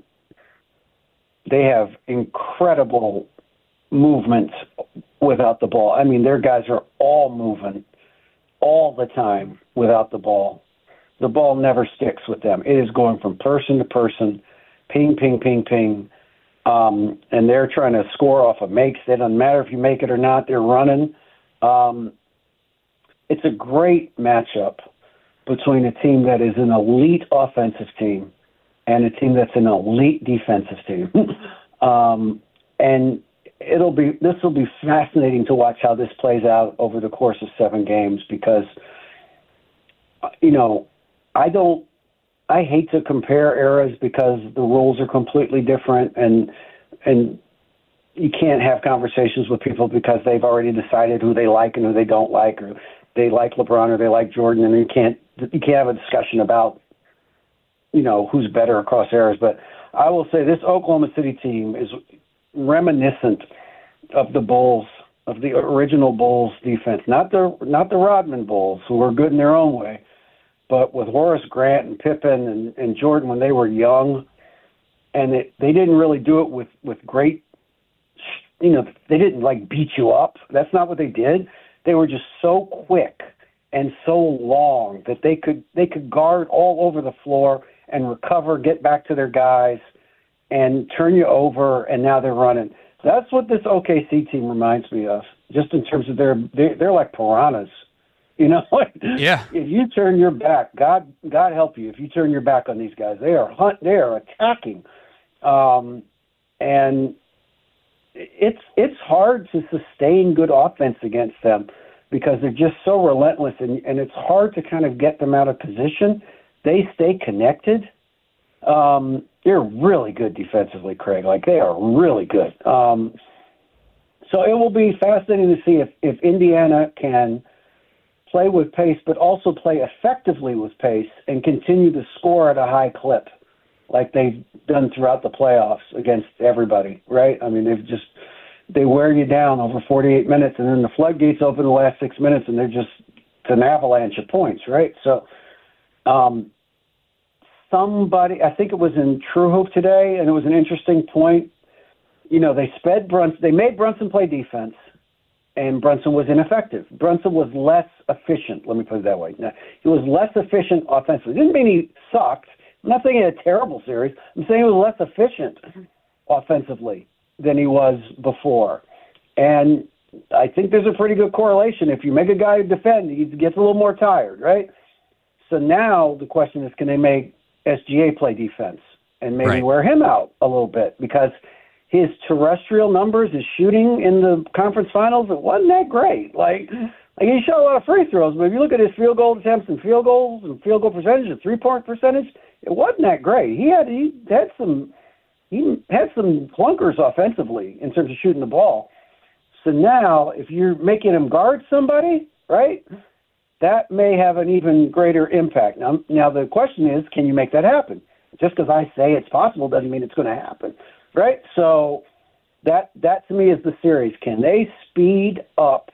They have incredible movement without the ball. I mean, their guys are all moving all the time without the ball. The ball never sticks with them. It is going from person to person, ping, ping, ping, ping. Um, and they're trying to score off of makes. It doesn't matter if you make it or not. They're running. Um, it's a great matchup between a team that is an elite offensive team and a team that's an elite defensive team. um, and it'll be this will be fascinating to watch how this plays out over the course of seven games because, you know, I don't I hate to compare eras because the rules are completely different and and you can't have conversations with people because they've already decided who they like and who they don't like, or they like LeBron or they like Jordan, and you can't you can't have a discussion about, you know, who's better across eras. But I will say this Oklahoma City team is reminiscent of the Bulls, of the original Bulls defense, not the not the Rodman Bulls, who were good in their own way, but with Horace Grant and Pippen and, and Jordan when they were young, and it, they didn't really do it with, with great, you know, they didn't like beat you up. That's not what they did. They were just so quick and so long that they could they could guard all over the floor and recover, get back to their guys, and turn you over, and now they're running. That's what this O K C team reminds me of, just in terms of their they're, they're like piranhas. You know, yeah. If you turn your back, God, God help you. If you turn your back on these guys, they are hunt, they are attacking, um, and it's it's hard to sustain good offense against them because they're just so relentless, and, and it's hard to kind of get them out of position. They stay connected. Um, they're really good defensively, Craig. Like they are really good. Um, so it will be fascinating to see if if Indiana can play with pace, but also play effectively with pace and continue to score at a high clip like they've done throughout the playoffs against everybody, right? I mean, they've just, they wear you down over forty-eight minutes, and then the floodgates open the last six minutes, and they're just, it's an avalanche of points, right? So um, somebody, I think it was in True Hoop today, and it was an interesting point. You know, they sped Brunson, they made Brunson play defense, and Brunson was ineffective. Brunson was less efficient, let me put it that way. Now, he was less efficient offensively. Didn't mean he sucked. I'm not saying he had a terrible series. I'm saying he was less efficient offensively than he was before. And I think there's a pretty good correlation. If you make a guy defend, he gets a little more tired, right? So now the question is, can they make S G A play defense and maybe Right. wear him out a little bit? Because his terrestrial numbers, his shooting in the conference finals, it wasn't that great. Like, like he shot a lot of free throws, but if you look at his field goal attempts and field goals and field goal percentage and three-point percentage, it wasn't that great. He had he had some he had some clunkers offensively in terms of shooting the ball. So now, if you're making him guard somebody, right, that may have an even greater impact. Now, now the question is, can you make that happen? Just because I say it's possible doesn't mean it's going to happen. Right, so that that to me is the series. Can they speed up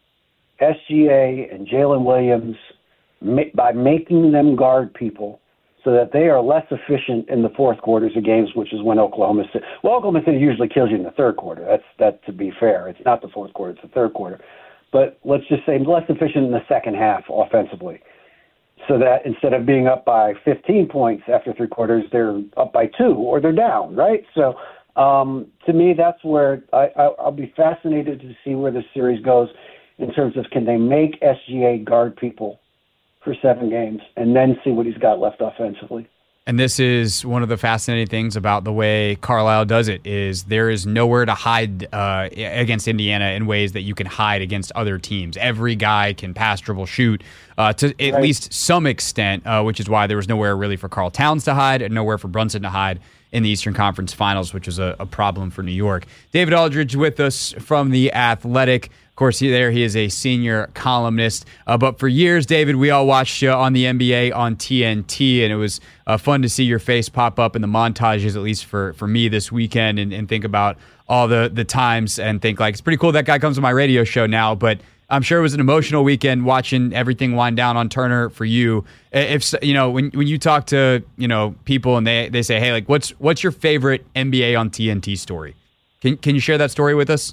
S G A and Jalen Williams ma- by making them guard people so that they are less efficient in the fourth quarters of games, which is when Oklahoma City. Well, Oklahoma City usually kills you in the third quarter. That's that to be fair. It's not the fourth quarter; it's the third quarter. But let's just say less efficient in the second half offensively. So that instead of being up by fifteen points after three quarters, they're up by two or they're down, right? So um, to me, that's where I, I, I'll be fascinated to see where this series goes in terms of can they make S G A guard people for seven games and then see what he's got left offensively. And this is one of the fascinating things about the way Carlisle does it is there is nowhere to hide uh, against Indiana in ways that you can hide against other teams. Every guy can pass, dribble, shoot uh, to at Right. least some extent, uh, which is why there was nowhere really for Karl Towns to hide and nowhere for Brunson to hide in the Eastern Conference Finals, which was a, a problem for New York. David Aldridge with us from The Athletic. Of course, he, there he is a senior columnist. Uh, but for years, David, we all watched you on the N B A on T N T, and it was uh, fun to see your face pop up in the montages, at least for, for me this weekend, and, and think about all the, the times and think, like, it's pretty cool that guy comes to my radio show now, but I'm sure it was an emotional weekend watching everything wind down on Turner for you. If you know, when when you talk to you know people and they, they say, hey, like, what's what's your favorite N B A on T N T story? Can can you share that story with us?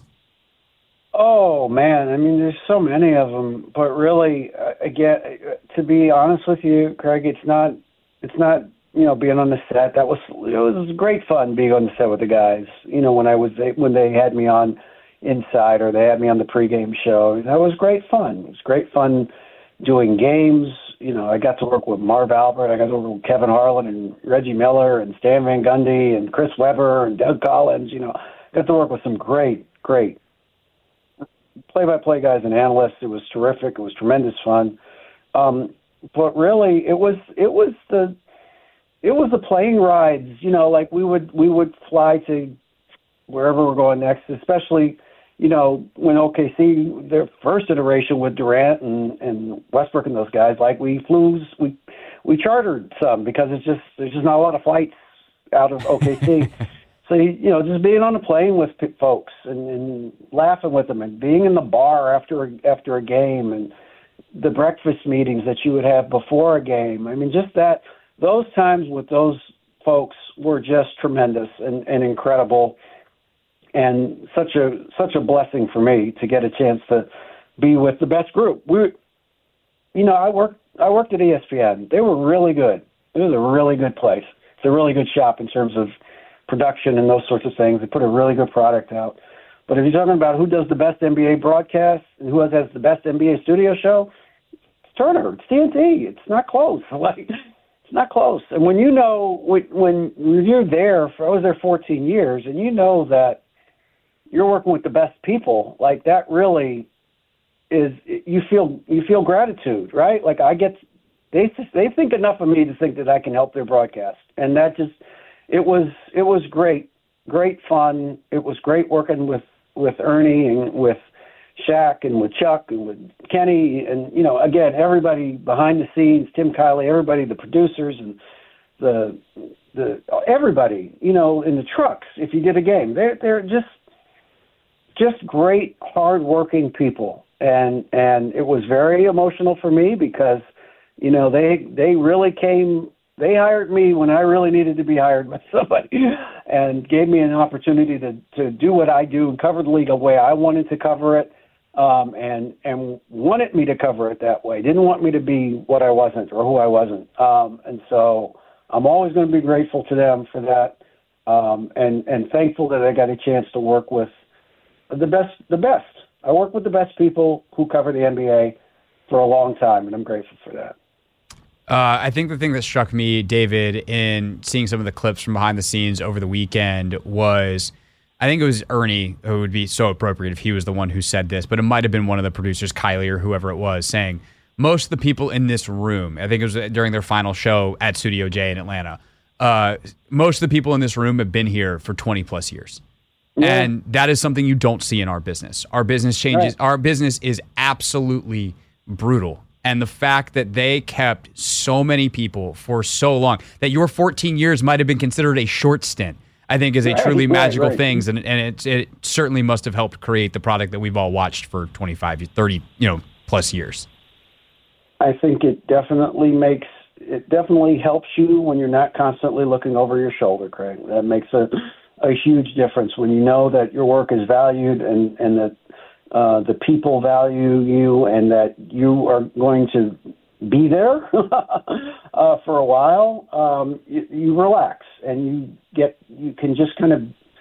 Oh man, I mean, there's so many of them, but really, uh, again, to be honest with you, Craig, it's not, it's not, you know, being on the set. That was, it was great fun being on the set with the guys. You know, when I was, when they had me on Inside or they had me on the pregame show, that was great fun. It was great fun doing games. You know, I got to work with Marv Albert, I got to work with Kevin Harlan and Reggie Miller and Stan Van Gundy and Chris Webber and Doug Collins. You know, got to work with some great, great play-by-play guys and analysts. It was terrific. It was tremendous fun. Um, but really, it was it was the it was the plane rides. You know, like we would we would fly to wherever we're going next, especially you know when O K C their first iteration with Durant and, and Westbrook and those guys. Like we flew we we chartered some because it's just there's just not a lot of flights out of O K C. So, you know, just being on a plane with folks and, and laughing with them and being in the bar after a, after a game and the breakfast meetings that you would have before a game. I mean, just that, those times with those folks were just tremendous and, and incredible and such a such a blessing for me to get a chance to be with the best group. We, you know, I worked, I worked at E S P N. They were really good. It was a really good place. It's a really good shop in terms of production and those sorts of things. They put a really good product out. But if you're talking about who does the best N B A broadcast and who has, has the best N B A studio show, it's Turner. It's T N T. It's not close. Like, it's not close. And when you know, when, when you're there, for, I was there fourteen years, and you know that you're working with the best people, like that really is, you feel, you feel gratitude, right? Like I get, they, they think enough of me to think that I can help their broadcast. And that just, it was, it was great, great fun. It was great working with, with Ernie and with Shaq and with Chuck and with Kenny and, you know, again, everybody behind the scenes, Tim Kiley, everybody, the producers and the, the, everybody, you know, in the trucks, if you did a game, they're, they're just, just great, hardworking people. And, and it was very emotional for me because, you know, they, they really came, they hired me when I really needed to be hired by somebody and gave me an opportunity to, to do what I do and cover the league the way I wanted to cover it, um, and, and wanted me to cover it that way. Didn't want me to be what I wasn't or who I wasn't. Um, and so I'm always going to be grateful to them for that, um, and, and thankful that I got a chance to work with the best. The best. I work with the best people who cover the N B A for a long time, and I'm grateful for that. Uh, I think the thing that struck me, David, in seeing some of the clips from behind the scenes over the weekend was, I think it was Ernie who would be so appropriate if he was the one who said this, but it might have been one of the producers, Kylie or whoever it was, saying most of the people in this room, I think it was during their final show at Studio J in Atlanta, uh, most of the people in this room have been here for twenty plus years. Yeah. And that is something you don't see in our business. Our business changes. Right. Our business is absolutely brutal. And the fact that they kept so many people for so long, that your fourteen years might have been considered a short stint, I think is a truly right, magical right. thing. And, and it, it certainly must have helped create the product that we've all watched for twenty-five, thirty, you know, plus years. I think it definitely makes, it definitely helps you when you're not constantly looking over your shoulder, Craig. That makes a, a huge difference when you know that your work is valued and, and that Uh, the people value you and that you are going to be there uh, for a while. Um, you, you relax and you get, you can just kind of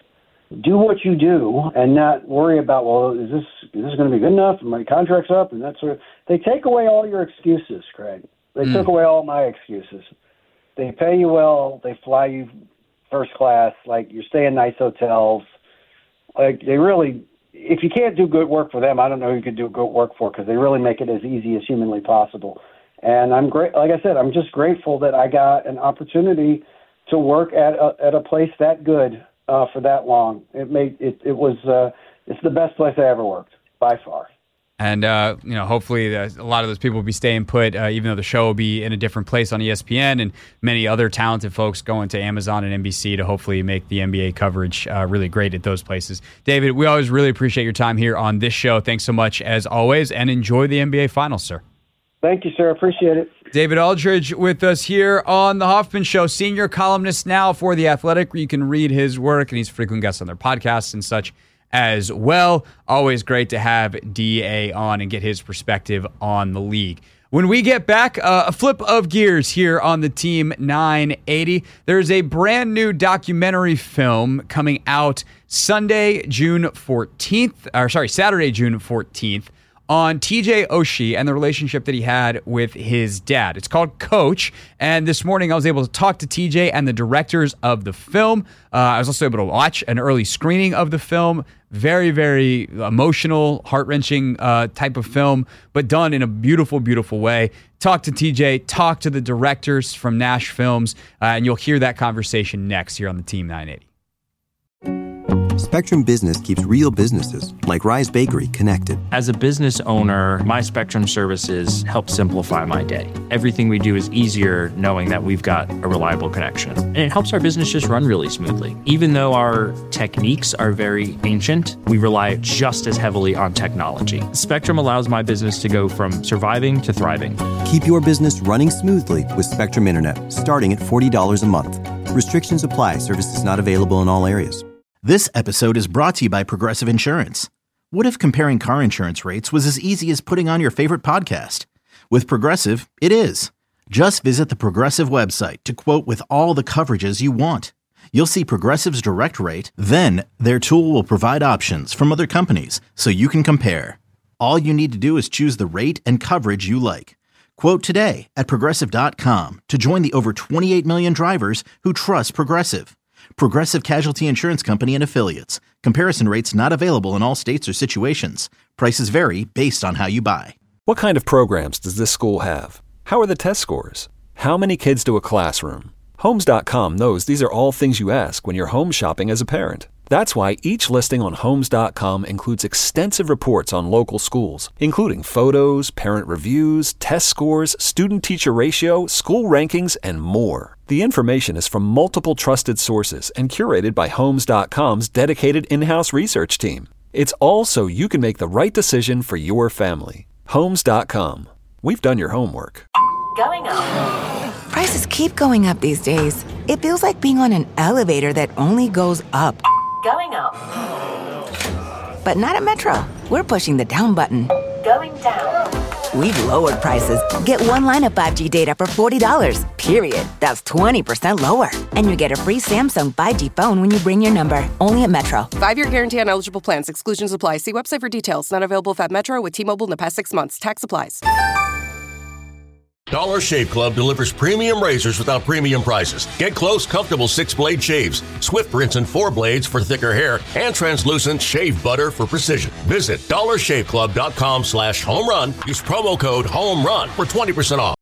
do what you do and not worry about, well, is this, is this going to be good enough? My contract's up and that sort of, they take away all your excuses, Craig. They mm. took away all my excuses. They pay you well. They fly you first class. Like you're staying in nice hotels. Like they really, if you can't do good work for them, I don't know who you could do good work for because they really make it as easy as humanly possible. And I'm great. Like I said, I'm just grateful that I got an opportunity to work at a, at a place that good uh, for that long. It made it. It was. Uh, it's the best place I ever worked by far. And, uh, you know, hopefully a lot of those people will be staying put, uh, even though the show will be in a different place on E S P N and many other talented folks going to Amazon and N B C to hopefully make the N B A coverage uh, really great at those places. David, we always really appreciate your time here on this show. Thanks so much, as always, and enjoy the N B A Finals, sir. Thank you, sir. Appreciate it. David Aldridge with us here on The Hoffman Show, senior columnist now for The Athletic, where you can read his work, and he's a frequent guest on their podcasts and such as well. Always great to have D A on and get his perspective on the league. When we get back, uh, a flip of gears here on the Team nine eighty. There's a brand new documentary film coming out Sunday, June fourteenth, or sorry, Saturday, June fourteenth, on T J Oshie and the relationship that he had with his dad. It's called Coach, and this morning I was able to talk to T J and the directors of the film. Uh, I was also able to watch an early screening of the film. Very, very emotional, heart-wrenching uh, type of film, but done in a beautiful, beautiful way. Talk to T J, talk to the directors from Nash Films, uh, and you'll hear that conversation next here on the Team nine eighty. Spectrum Business keeps real businesses, like Rise Bakery, connected. As a business owner, my Spectrum services help simplify my day. Everything we do is easier knowing that we've got a reliable connection. And it helps our business just run really smoothly. Even though our techniques are very ancient, we rely just as heavily on technology. Spectrum allows my business to go from surviving to thriving. Keep your business running smoothly with Spectrum Internet, starting at forty dollars a month. Restrictions apply. Services not available in all areas. This episode is brought to you by Progressive Insurance. What if comparing car insurance rates was as easy as putting on your favorite podcast? With Progressive, it is. Just visit the Progressive website to quote with all the coverages you want. You'll see Progressive's direct rate, then their tool will provide options from other companies so you can compare. All you need to do is choose the rate and coverage you like. Quote today at Progressive dot com to join the over twenty-eight million drivers who trust Progressive. Progressive Casualty Insurance Company and Affiliates. Comparison rates not available in all states or situations. Prices vary based on how you buy. What kind of programs does this school have? How are the test scores? How many kids do a classroom? Homes dot com knows these are all things you ask when you're home shopping as a parent. That's why each listing on Homes dot com includes extensive reports on local schools, including photos, parent reviews, test scores, student-teacher ratio, school rankings, and more. The information is from multiple trusted sources and curated by Homes dot com's dedicated in-house research team. It's all so you can make the right decision for your family. Homes dot com. We've done your homework. Going up. Prices keep going up these days. It feels like being on an elevator that only goes up. Going up. But not at Metro. We're pushing the down button. Going down. We've lowered prices. Get one line of five G data for forty dollars, period. That's twenty percent lower. And you get a free Samsung five G phone when you bring your number. Only at Metro. Five-year guarantee on eligible plans. Exclusions apply. See website for details. Not available at Metro with T-Mobile in the past six months. Tax applies. Dollar Shave Club delivers premium razors without premium prices. Get close, comfortable six-blade shaves, Swift rinse and four blades for thicker hair, and translucent shave butter for precision. Visit dollar shave club dot com slash home run. Use promo code HOME RUN for twenty percent off.